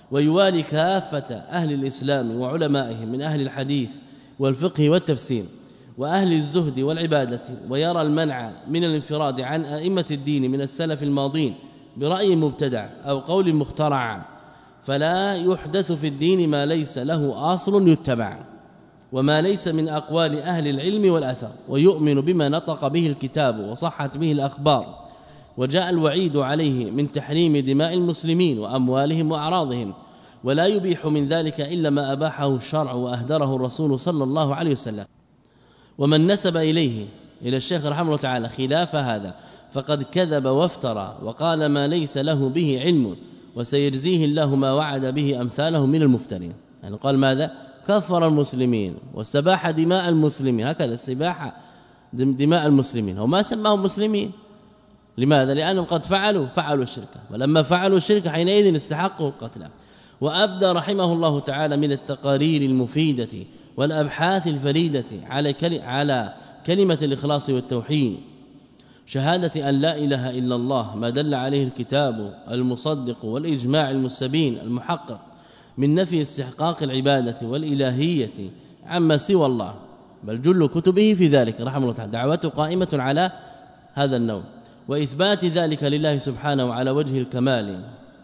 ويوالي كافة أهل الإسلام وعلمائهم من أهل الحديث والفقه والتفسير وأهل الزهد والعبادة، ويرى المنع من الانفراد عن أئمة الدين من السلف الماضين برأي مبتدع أو قول مخترع، فلا يحدث في الدين ما ليس له أصل يتبع وما ليس من أقوال أهل العلم والأثر، ويؤمن بما نطق به الكتاب وصحت به الأخبار وجاء الوعيد عليه من تحريم دماء المسلمين وأموالهم وأعراضهم، ولا يبيح من ذلك إلا ما أباحه الشرع وأهدره الرسول صلى الله عليه وسلم. ومن نسب إليه إلى الشيخ رحمه الله تعالى خلاف هذا فقد كذب وافترى وقال ما ليس له به علم، وسيجزيه الله ما وعد به أمثاله من المفترين. يعني قال ماذا؟ كفر المسلمين واستباح دماء المسلمين، هكذا استباح دماء المسلمين، وما سماهم مسلمين. لماذا؟ لأنهم قد فعلوا الشرك، ولما فعلوا الشرك حينئذ استحقوا القتل. وأبدى رحمه الله تعالى من التقارير المفيدة والأبحاث الفريدة على كلمة الإخلاص والتوحيد، شهادة أن لا إله إلا الله، ما دل عليه الكتاب المصدق والإجماع المستبين المحقق من نفي استحقاق العبادة والإلهية عما سوى الله، بل جل كتبه في ذلك رحمه الله تعالى دعوته قائمة على هذا النوع، وإثبات ذلك لله سبحانه على وجه الكمال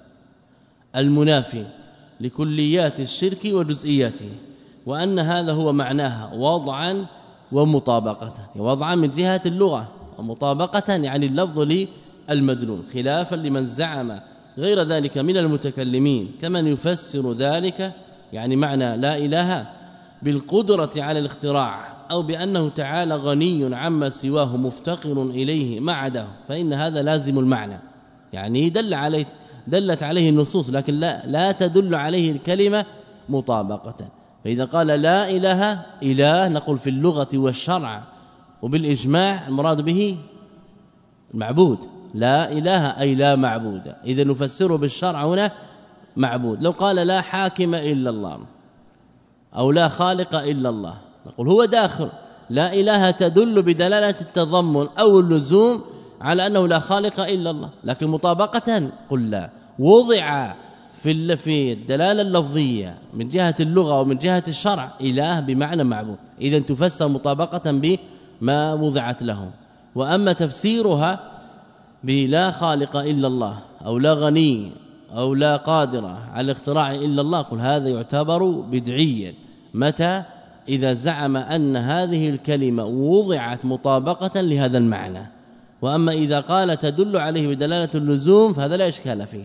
المنافي لكليات الشرك وجزئياته، وأن هذا هو معناها وضعا ومطابقة. وضعا من جهة اللغة، ومطابقة يعني اللفظ للمدلول، خلافا لمن زعم غير ذلك من المتكلمين كمن يفسر ذلك يعني معنى لا إله بالقدرة على الاختراع، أو بأنه تعالى غني عما سواه مفتقر إليه ما عداه، فإن هذا لازم المعنى، يعني دلت عليه النصوص لكن لا تدل عليه الكلمة مطابقة. فإذا قال لا إله نقول في اللغة والشرع وبالإجماع المراد به المعبود، لا إله أي لا معبود، إذا نفسره بالشرع هنا معبود. لو قال لا حاكم إلا الله أو لا خالق إلا الله نقول هو داخل، لا إله تدل بدلالة التضمن أو اللزوم على أنه لا خالق إلا الله، لكن مطابقة قل لا، وضع في الدلالة اللفظية من جهة اللغة ومن جهة الشرع إله بمعنى معبود، إذا تفسر مطابقة بما وضعت له. وأما تفسيرها بلا خالق إلا الله أو لا غني أو لا قادر على الاختراع إلا الله، قل هذا يعتبر بدعيا متى؟ إذا زعم أن هذه الكلمة وضعت مطابقة لهذا المعنى. وأما إذا قال تدل عليه بدلالة اللزوم فهذا لا إشكال فيه.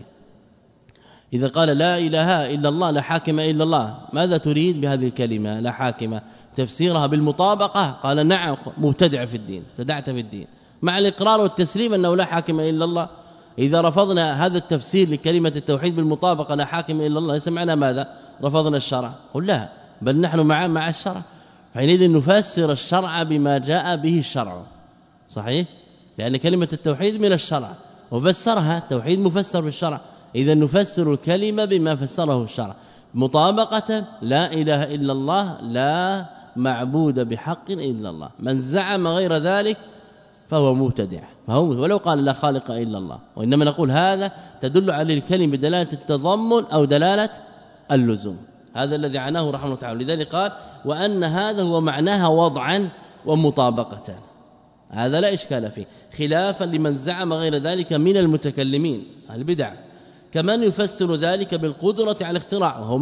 إذا قال لا إله إلا الله لا حاكم إلا الله، ماذا تريد بهذه الكلمة لا حاكمة؟ تفسيرها بالمطابقة، قال نعم مبتدع في الدين، ابتدعت في الدين، مع الإقرار والتسليم أنه لا حاكم إلا الله. إذا رفضنا هذا التفسير لكلمة التوحيد بالمطابقة لا حاكم إلا الله ليس معنى ماذا؟ رفضنا الشرع؟ قل لا، بل نحن مع الشرع، حينئذ نفسر الشرع بما جاء به الشرع، صحيح؟ لأن كلمة التوحيد من الشرع وفسرها، التوحيد مفسر بالشرع، إذا نفسر الكلمة بما فسره الشرع مطابقة لا إله إلا الله لا معبود بحق إلا الله. من زعم غير ذلك فهو مبتدع، ولو قال لا خالق إلا الله، وإنما نقول هذا تدل على الكلمة بدلالة التضمن أو دلالة اللزوم، هذا الذي عناه رحمه الله تعالى. لذلك قال وأن هذا هو معناها وضعا ومطابقة، هذا لا إشكال فيه، خلافا لمن زعم غير ذلك من المتكلمين البدع، كمن يفسر ذلك بالقدرة على الاختراع وهو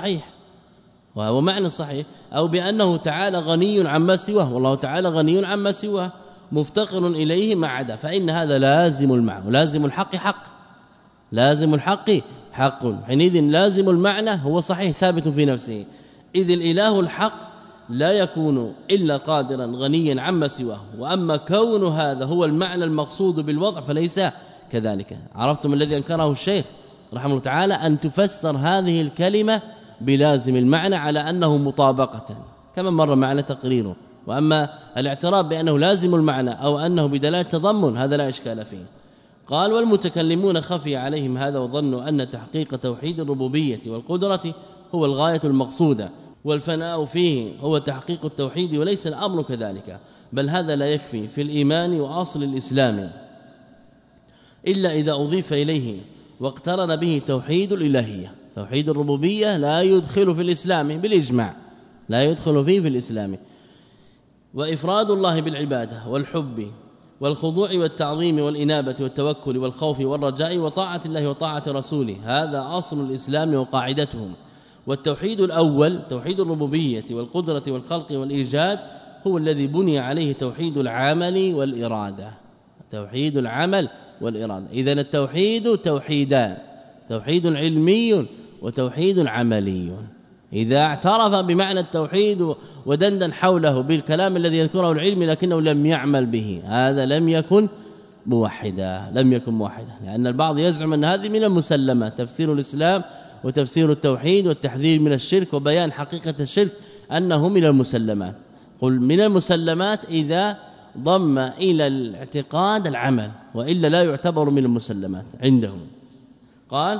معنى صحيح، أو بأنه تعالى غني عما سواه، والله تعالى غني عما سواه مفتقر إليه ما عدا، فإن هذا لازم المعنى، لازم الحق حق، حينئذ لازم المعنى هو صحيح ثابت في نفسه، إذ الإله الحق لا يكون إلا قادرا غنيا عما سواه، وأما كون هذا هو المعنى المقصود بالوضع فليس كذلك. عرفتم الذي أنكره الشيخ رحمه الله تعالى؟ أن تفسر هذه الكلمة بلازم المعنى على أنه مطابقة كما مر معنا تقريره، وأما الاعتراف بأنه لازم المعنى أو أنه بدلالة تضمن هذا لا إشكال فيه. قال والمتكلمون خفي عليهم هذا وظنوا أن تحقيق توحيد الربوبية والقدرة هو الغاية المقصودة، والفناء فيه هو تحقيق التوحيد، وليس الأمر كذلك، بل هذا لا يكفي في الإيمان وأصل الإسلام إلا إذا أضيف إليه واقترن به توحيد الإلهية، توحيد الربوبية لا يدخل في الإسلام بالإجماع، لا يدخل فيه في الإسلام. وإفراد الله بالعبادة والحب والخضوع والتعظيم والإنابة والتوكل والخوف والرجاء وطاعة الله وطاعة رسوله، هذا أصل الإسلام وقاعدتهم. والتوحيد الأول توحيد الربوبية والقدرة والخلق والإيجاد هو الذي بني عليه توحيد العمل والإرادة، توحيد العمل والإرادة. إذن التوحيد توحيدان، توحيد علمي وتوحيد عملي. إذا اعترف بمعنى التوحيد ودندن حوله بالكلام الذي يذكره العلم لكنه لم يعمل به، هذا لم يكن موحدا، لم يكن موحدا. لأن البعض يزعم أن هذه من المسلمات، تفسير الإسلام وتفسير التوحيد والتحذير من الشرك وبيان حقيقة الشرك أنه من المسلمات. قل من المسلمات إذا ضم إلى الاعتقاد العمل، وإلا لا يعتبر من المسلمات عندهم. قال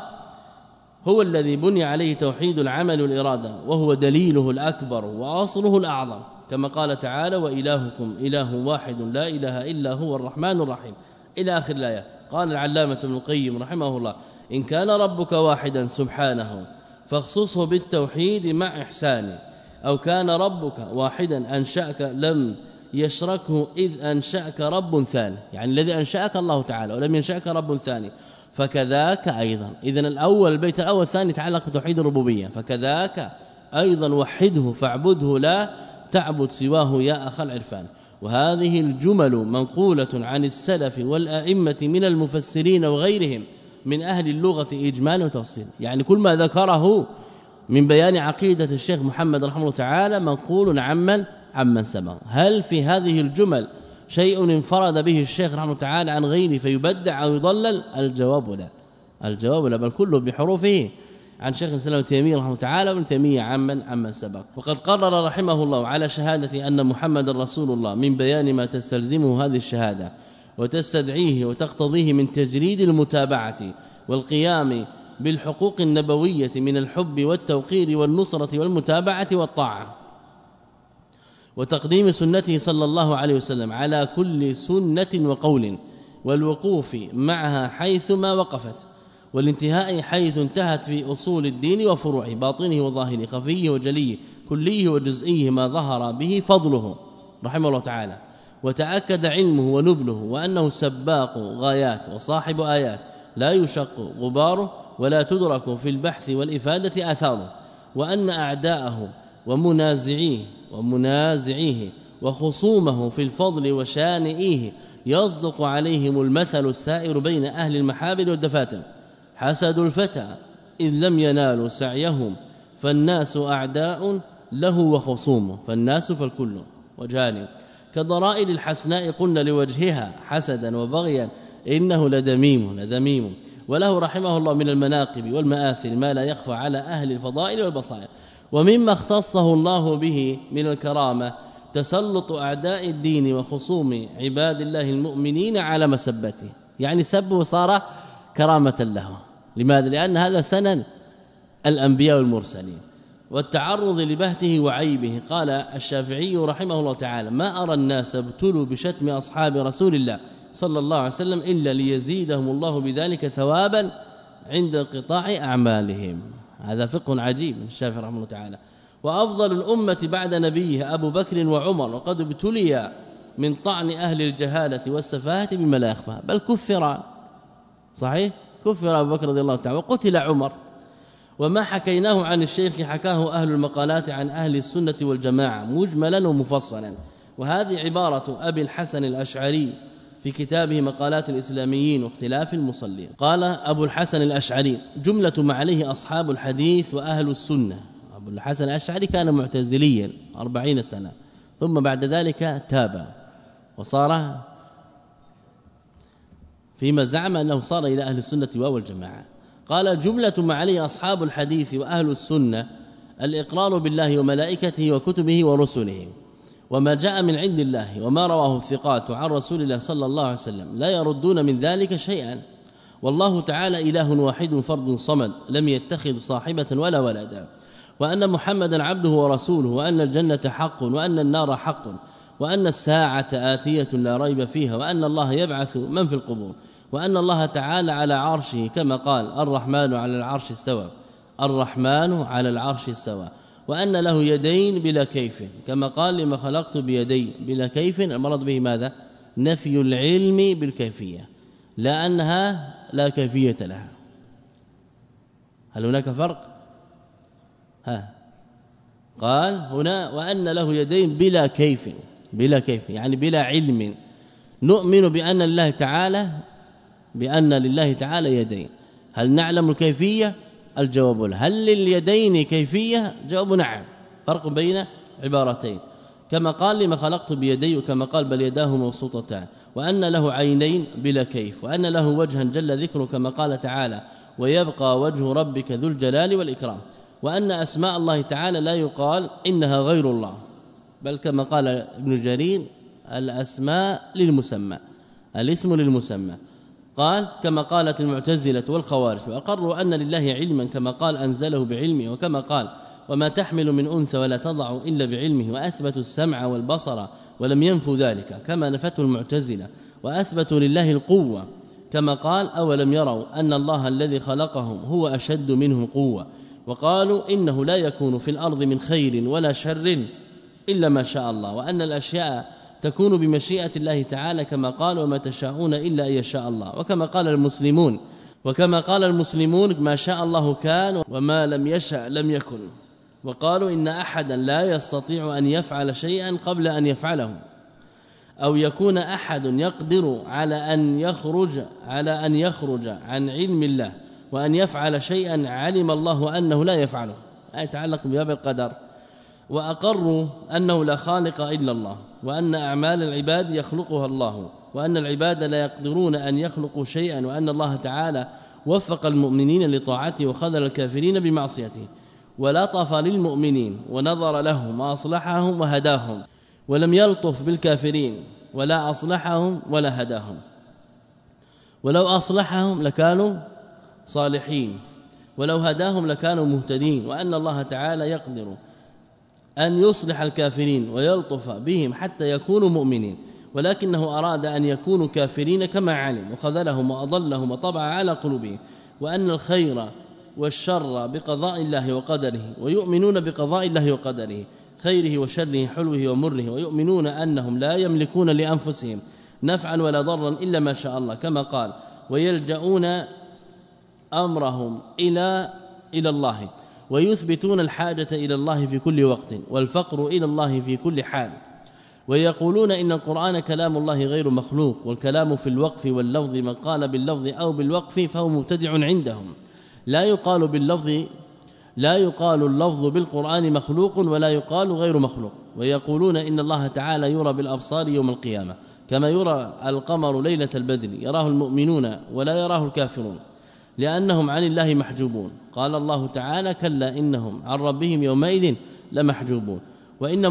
هو الذي بني عليه توحيد العمل والإرادة، وهو دليله الأكبر وأصله الأعظم، كما قال تعالى وإلهكم إله واحد لا إله إلا هو الرحمن الرحيم إلى آخر الآيات. قال العلامة ابن القيم رحمه الله إن كان ربك واحدا سبحانه فاخصصه بالتوحيد مع إحسانه، أو كان ربك واحدا أنشأك لم يشركه إذ أنشأك رب ثاني، يعني الذي أنشأك الله تعالى ولم ينشأك رب ثاني، فكذاك أيضا. إذن الأول البيت الأول الثاني يتعلق بتوحيد الربوبية، فكذاك أيضا وحده فاعبده لا تعبد سواه يا أخ العرفان. وهذه الجمل منقولة عن السلف والأئمة من المفسرين وغيرهم من أهل اللغة إجمالا وتفصيلا، يعني كل ما ذكره من بيان عقيدة الشيخ محمد رحمه الله تعالى منقول عمن سبق. هل في هذه الجمل شيء انفرد به الشيخ رحمه الله تعالى عن غيره فيبدع أو يضلل؟ الجواب لا، الجواب لا، بل كله بحروفه عن شيخ الإسلام ابن تيمية رحمه الله تعالى وابن تيمية عمن سبق. وقد قرر رحمه الله على شهادة أن محمد رسول الله من بيان ما تستلزمه هذه الشهادة وتستدعيه وتقتضيه من تجريد المتابعة والقيام بالحقوق النبوية من الحب والتوقير والنصرة والمتابعة والطاعة، وتقديم سنته صلى الله عليه وسلم على كل سنة وقول، والوقوف معها حيثما وقفت، والانتهاء حيث انتهت في أصول الدين وفروعه، باطنه وظاهره، خفيه وجليه، كليه وجزئيه، ما ظهر به فضله رحمه الله تعالى وتأكد علمه ونبله، وأنه سباق غايات وصاحب آيات لا يشق غباره ولا تدرك في البحث والإفادة آثاره، وأن أعداءه ومنازعيه وخصومه في الفضل وشانئيه يصدق عليهم المثل السائر بين أهل المحابر والدفاتر، حسد الفتى إذ لم ينالوا سعيهم، فالناس أعداء له وخصومه، فالناس فالكل وجانب، كضرائر الحسناء قلنا لوجهها حسدا وبغيا إنه لذميم. وله رحمه الله من المناقب والمآثر ما لا يخفى على أهل الفضائل والبصائر. ومما اختصه الله به من الكرامة تسلط أعداء الدين وخصوم عباد الله المؤمنين على مسبته، يعني سبه صار كرامة له. لماذا؟ لأن هذا سنن الأنبياء والمرسلين والتعرض لبهته وعيبه. قال الشافعي رحمه الله تعالى ما أرى الناس ابتلوا بشتم أصحاب رسول الله صلى الله عليه وسلم إلا ليزيدهم الله بذلك ثوابا عند انقطاع أعمالهم. هذا فقه عجيب من الشافعي رحمه الله تعالى. وأفضل الأمة بعد نبيه أبو بكر وعمر، وقد ابتلي من طعن أهل الجهالة والسفاهة بما لا يخفى، بل كفر، صحيح كفر أبو بكر رضي الله تعالى وقتل عمر. وما حكيناه عن الشيخ حكاه أهل المقالات عن أهل السنة والجماعة مجملا ومفصلا. وهذه عبارة أبي الحسن الأشعري في كتابه مقالات الإسلاميين واختلاف المصلين. قال أبو الحسن الأشعري جملة ما عليه أصحاب الحديث وأهل السنة. أبو الحسن الأشعري كان معتزليا 40 سنة، ثم بعد ذلك تاب وصار فيما زعم أنه صار إلى أهل السنة والجماعة. قال جملة ما عليه أصحاب الحديث وأهل السنة الإقرار بالله وملائكته وكتبه ورسله وما جاء من عند الله وما رواه الثقات عن رسول الله صلى الله عليه وسلم، لا يردون من ذلك شيئا. والله تعالى إله واحد فرد صمد لم يتخذ صاحبة ولا ولدا، وأن محمدا عبده ورسوله، وأن الجنة حق وأن النار حق، وأن الساعة آتية لا ريب فيها، وأن الله يبعث من في القبور، وأن الله تعالى على عرشه كما قال الرحمن على العرش استوى، الرحمن على العرش استوى، وأن له يدين بلا كيف، كما قال لما خلقت بيدي بلا كيف. المرض به ماذا؟ نفي العلم بالكيفية، لا أنها لا كيفية لها. هل هناك فرق؟ قال هنا وأن له يدين بلا كيف، بلا كيف يعني بلا علم. نؤمن بأن لله تعالى يدين. هل نعلم الكيفية؟ الجواب لا. هل لليدين كيفية؟ جواب نعم. فرق بين عبارتين، كما قال لما خلقت بيدي، وكما قال بل يداه مبسوطتان. وأن له عينين بلا كيف، وأن له وجها جل ذكره، كما قال تعالى ويبقى وجه ربك ذو الجلال والإكرام. وأن أسماء الله تعالى لا يقال إنها غير الله، بل كما قال ابن جرير الأسماء للمسمى، الاسم للمسمى. قال كما قالت المعتزلة والخوارج، وأقروا أن لله علما كما قال أنزله بعلمه، وكما قال وما تحمل من أنثى ولا تضع إلا بعلمه، وأثبتوا السمع والبصر ولم ينفوا ذلك كما نفته المعتزلة، وأثبتوا لله القوة كما قال أولم يروا أن الله الذي خلقهم هو أشد منهم قوة. وقالوا إنه لا يكون في الأرض من خير ولا شر إلا ما شاء الله، وأن الأشياء تكون بمشيئة الله تعالى كما قال وما تشاءون إلا أن يشاء الله. وكما قال المسلمون ما شاء الله كان وما لم يشاء لم يكن. وقالوا إن أحدا لا يستطيع أن يفعل شيئا قبل أن يفعله، أو يكون أحد يقدر على أن يخرج عن علم الله وأن يفعل شيئا علم الله أنه لا يفعله، يتعلق بباب القدر. وأقروا أنه لا خالق إلا الله، وأن أعمال العباد يخلقها الله، وأن العباد لا يقدرون أن يخلقوا شيئا، وأن الله تعالى وفق المؤمنين لطاعته وخذل الكافرين بمعصيته، ولطف للمؤمنين ونظر لهم وأصلحهم وهداهم، ولم يلطف بالكافرين ولا أصلحهم ولا هداهم. ولو أصلحهم لكانوا صالحين، ولو هداهم لكانوا مهتدين. وأن الله تعالى يقدر أن يصلح الكافرين ويلطف بهم حتى يكونوا مؤمنين، ولكنه أراد أن يكونوا كافرين كما علم، وخذلهم وأضلهم وطبع على قلوبهم. وأن الخير والشر بقضاء الله وقدره، ويؤمنون بقضاء الله وقدره خيره وشره حلوه ومره، ويؤمنون أنهم لا يملكون لأنفسهم نفعا ولا ضرا إلا ما شاء الله، كما قال ويلجؤون أمرهم إلى الله، ويثبتون الحاجة إلى الله في كل وقت والفقر إلى الله في كل حال. ويقولون إن القرآن كلام الله غير مخلوق، والكلام في الوقف واللفظ من قال باللفظ أو بالوقف فهو مبتدع عندهم. لا يقال اللفظ بالقرآن مخلوق ولا يقال غير مخلوق. ويقولون إن الله تعالى يرى بالأبصار يوم القيامة كما يرى القمر ليلة البدر، يراه المؤمنون ولا يراه الكافرون لأنهم عن الله محجوبون. قال الله تعالى كلا إنهم عن ربهم يومئذ لمحجوبون. وإن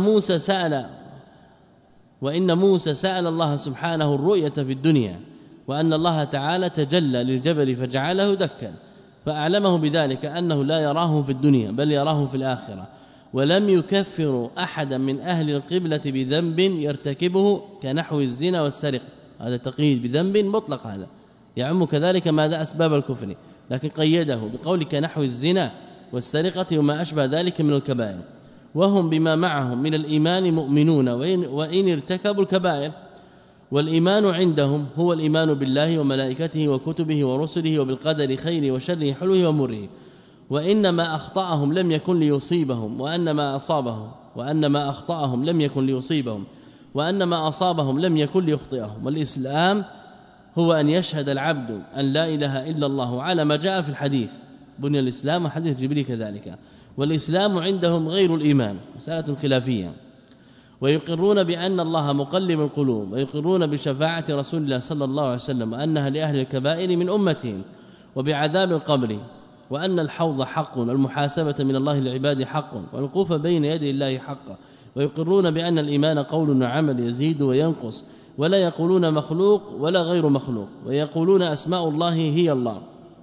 موسى سأل الله سبحانه الرؤية في الدنيا، وأن الله تعالى تجلى للجبل فجعله دكا، فأعلمه بذلك أنه لا يراه في الدنيا بل يراه في الآخرة. ولم يكفر أحدا من أهل القبلة بذنب يرتكبه كنحو الزنا والسرقة، هذا تقييد بذنب مطلق، هذا يعم كذلك ماذا أسباب الكفر، لكن قيده بقول كنحو الزنا والسرقة وما أشبه ذلك من الكبائر. وهم بما معهم من الإيمان مؤمنون وإن ارتكبوا الكبائر. والإيمان عندهم هو الإيمان بالله وملائكته وكتبه ورسله وبالقدر خيره وشره حلوه ومره. وإنما أخطأهم لم يكن ليصيبهم، وأنما أخطأهم لم يكن ليصيبهم، وأنما أصابهم لم يكن ليخطئهم. والإسلام هو أن يشهد العبد أن لا إله إلا الله على ما جاء في الحديث، بني الإسلام وحديث جبريل كذلك. والإسلام عندهم غير الإيمان، مسألة خلافية. ويقرون بأن الله مقلب القلوب، ويقرون بشفاعة رسول الله صلى الله عليه وسلم وأنها لأهل الكبائر من أمتهم، وبعذاب القبر، وأن الحوض حق، والمحاسبة من الله للعباد حق، والوقوف بين يدي الله حق. ويقرون بأن الإيمان قول وعمل يزيد وينقص، ولا يقولون مخلوق ولا غير مخلوق. ويقولون أسماء الله هي الله،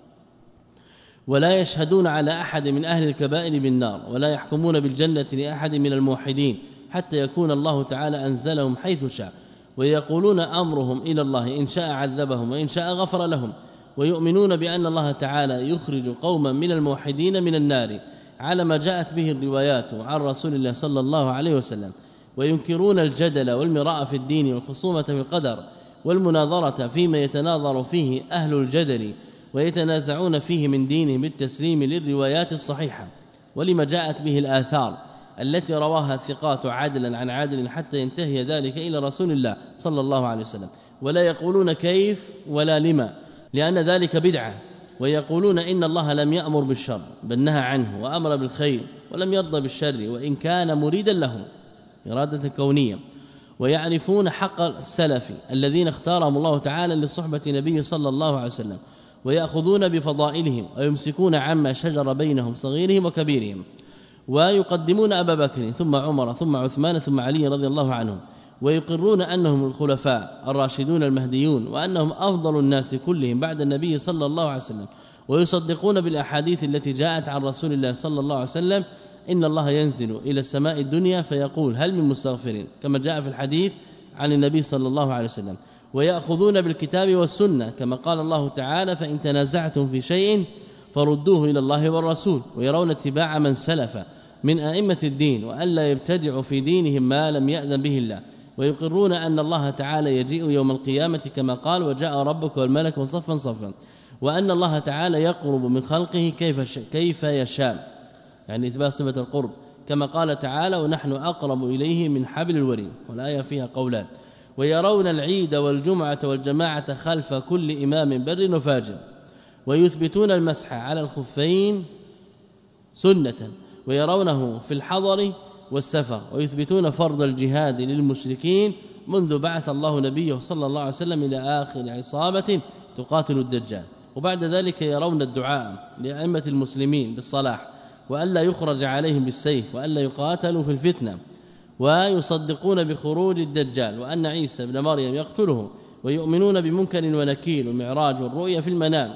ولا يشهدون على أحد من أهل الكبائر بالنار، ولا يحكمون بالجنة لأحد من الموحدين حتى يكون الله تعالى أنزلهم حيث شاء. ويقولون أمرهم إلى الله إن شاء عذبهم وإن شاء غفر لهم. ويؤمنون بأن الله تعالى يخرج قوما من الموحدين من النار على ما جاءت به الروايات عن رسول الله صلى الله عليه وسلم، وينكرون الجدل والمراء في الدين والخصومة في القدر والمناظرة فيما يتناظر فيه أهل الجدل ويتنازعون فيه من دينهم بالتسليم للروايات الصحيحة ولما جاءت به الآثار التي رواها الثقات عدلا عن عدل حتى ينتهي ذلك إلى رسول الله صلى الله عليه وسلم، ولا يقولون كيف ولا لما لأن ذلك بدعة، ويقولون إن الله لم يأمر بالشر بل نهى عنه وأمر بالخير ولم يرضى بالشر وإن كان مريدا له إرادة كونية، ويعرفون حق السلف الذين اختارهم الله تعالى لصحبة نبيه صلى الله عليه وسلم، ويأخذون بفضائلهم ويمسكون عما شجر بينهم صغيرهم وكبيرهم، ويقدمون أبا بكر ثم عمر ثم عثمان ثم علي رضي الله عنهم، ويقرون أنهم الخلفاء الراشدون المهديون وأنهم أفضل الناس كلهم بعد النبي صلى الله عليه وسلم، ويصدقون بالأحاديث التي جاءت عن رسول الله صلى الله عليه وسلم إن الله ينزل إلى السماء الدنيا فيقول هل من مستغفر كما جاء في الحديث عن النبي صلى الله عليه وسلم، ويأخذون بالكتاب والسنة كما قال الله تعالى فإن تنازعتم في شيء فردوه إلى الله والرسول، ويرون اتباع من سلف من أئمة الدين وألا يبتدعوا في دينهم ما لم يأذن به الله، ويقرون أن الله تعالى يجيء يوم القيامة كما قال وجاء ربك والملك صفا صفا، وأن الله تعالى يقرب من خلقه كيف يشاء يعني إثبات صفة القرب كما قال تعالى ونحن أقرب إليه من حبل الوريد، والآية فيها قولان، ويرون العيد والجمعة والجماعة خلف كل إمام بر وفاجر، ويثبتون المسح على الخفين سنة ويرونه في الحضر والسفر، ويثبتون فرض الجهاد للمشركين منذ بعث الله نبيه صلى الله عليه وسلم إلى آخر عصابة تقاتل الدجال، وبعد ذلك يرون الدعاء لأئمة المسلمين بالصلاح وألا يخرج عليهم بالسيف وألا يقاتلوا في الفتنة، ويصدقون بخروج الدجال وأن عيسى بن مريم يقتله، ويؤمنون بمنكر ونكير ومعراج والرؤيا في المنام،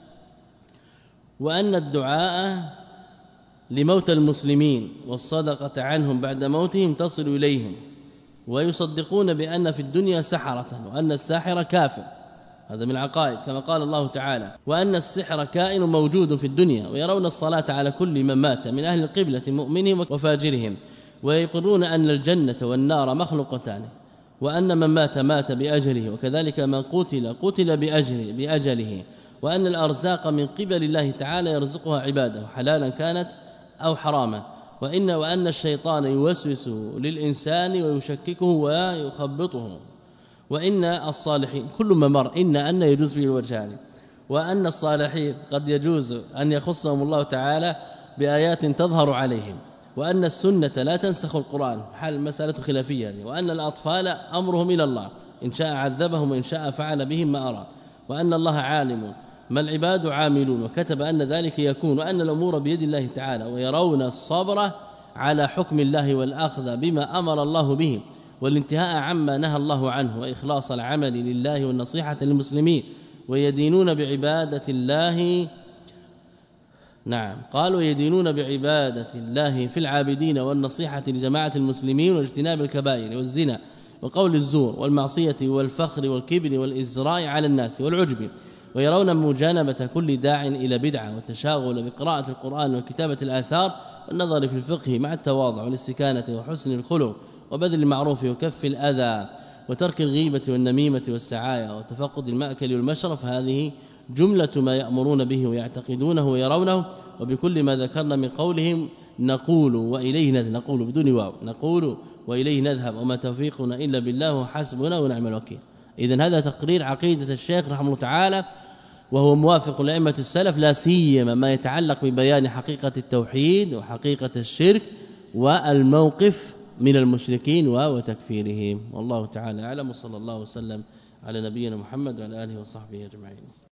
وأن الدعاء لموت المسلمين والصدقة عنهم بعد موتهم تصل إليهم، ويصدقون بأن في الدنيا سحرة وأن الساحر كافر، هذا من العقائد كما قال الله تعالى وأن السحر كائن موجود في الدنيا، ويرون الصلاة على كل من مات من أهل القبلة مؤمنهم وفاجرهم، ويقرون أن الجنة والنار مخلوقتان وأن من مات بأجله وكذلك من قتل بأجله، وأن الأرزاق من قبل الله تعالى يرزقها عباده حلالا كانت أو حراما، وأن الشيطان يوسوس للإنسان ويشككه ويخبطه، وإن الصالحين كل ما مر أن يجوز به الوجهان، وأن الصالحين قد يجوز أن يخصهم الله تعالى بآيات تظهر عليهم، وأن السنة لا تنسخ القرآن حال مسألة خلافية، وأن الأطفال أمرهم إلى الله إن شاء عذبهم وإن شاء فعل بهم ما أراد، وأن الله عالم ما العباد عاملون وكتب أن ذلك يكون، وأن الأمور بيد الله تعالى، ويرون الصبر على حكم الله والأخذ بما أمر الله به والانتهاء عما نهى الله عنه وإخلاص العمل لله والنصيحة للمسلمين، ويدينون بعبادة الله قالوا يدينون بعبادة الله في العابدين والنصيحة لجماعة المسلمين واجتناب الكبائر والزنا وقول الزور والمعصية والفخر والكبر والإزراء على الناس والعجب، ويرون مجانبة كل داع إلى بدعة والتشاغل بقراءة القرآن وكتابة الآثار والنظر في الفقه مع التواضع والاستكانة وحسن الخلق وبذل المعروف وكف الأذى وترك الغيبة والنميمة والسعايا وتفقد المأكل والمشرب، هذه جملة ما يأمرون به ويعتقدونه ويرونه، وبكل ما ذكرنا من قولهم نقول وإليه نذهب، نقول بدون واو، نقول وإليه نذهب وما توفيقنا إلا بالله وحسبنا ونعم الوكيل. إذن هذا تقرير عقيدة الشيخ رحمه الله تعالى، وهو موافق لأئمة السلف، لا سيما ما يتعلق ببيان حقيقة التوحيد وحقيقة الشرك والموقف من المشركين وتكفيرهم، والله تعالى أعلم، وصلى الله وسلم على نبينا محمد وعلى آله وصحبه أجمعين.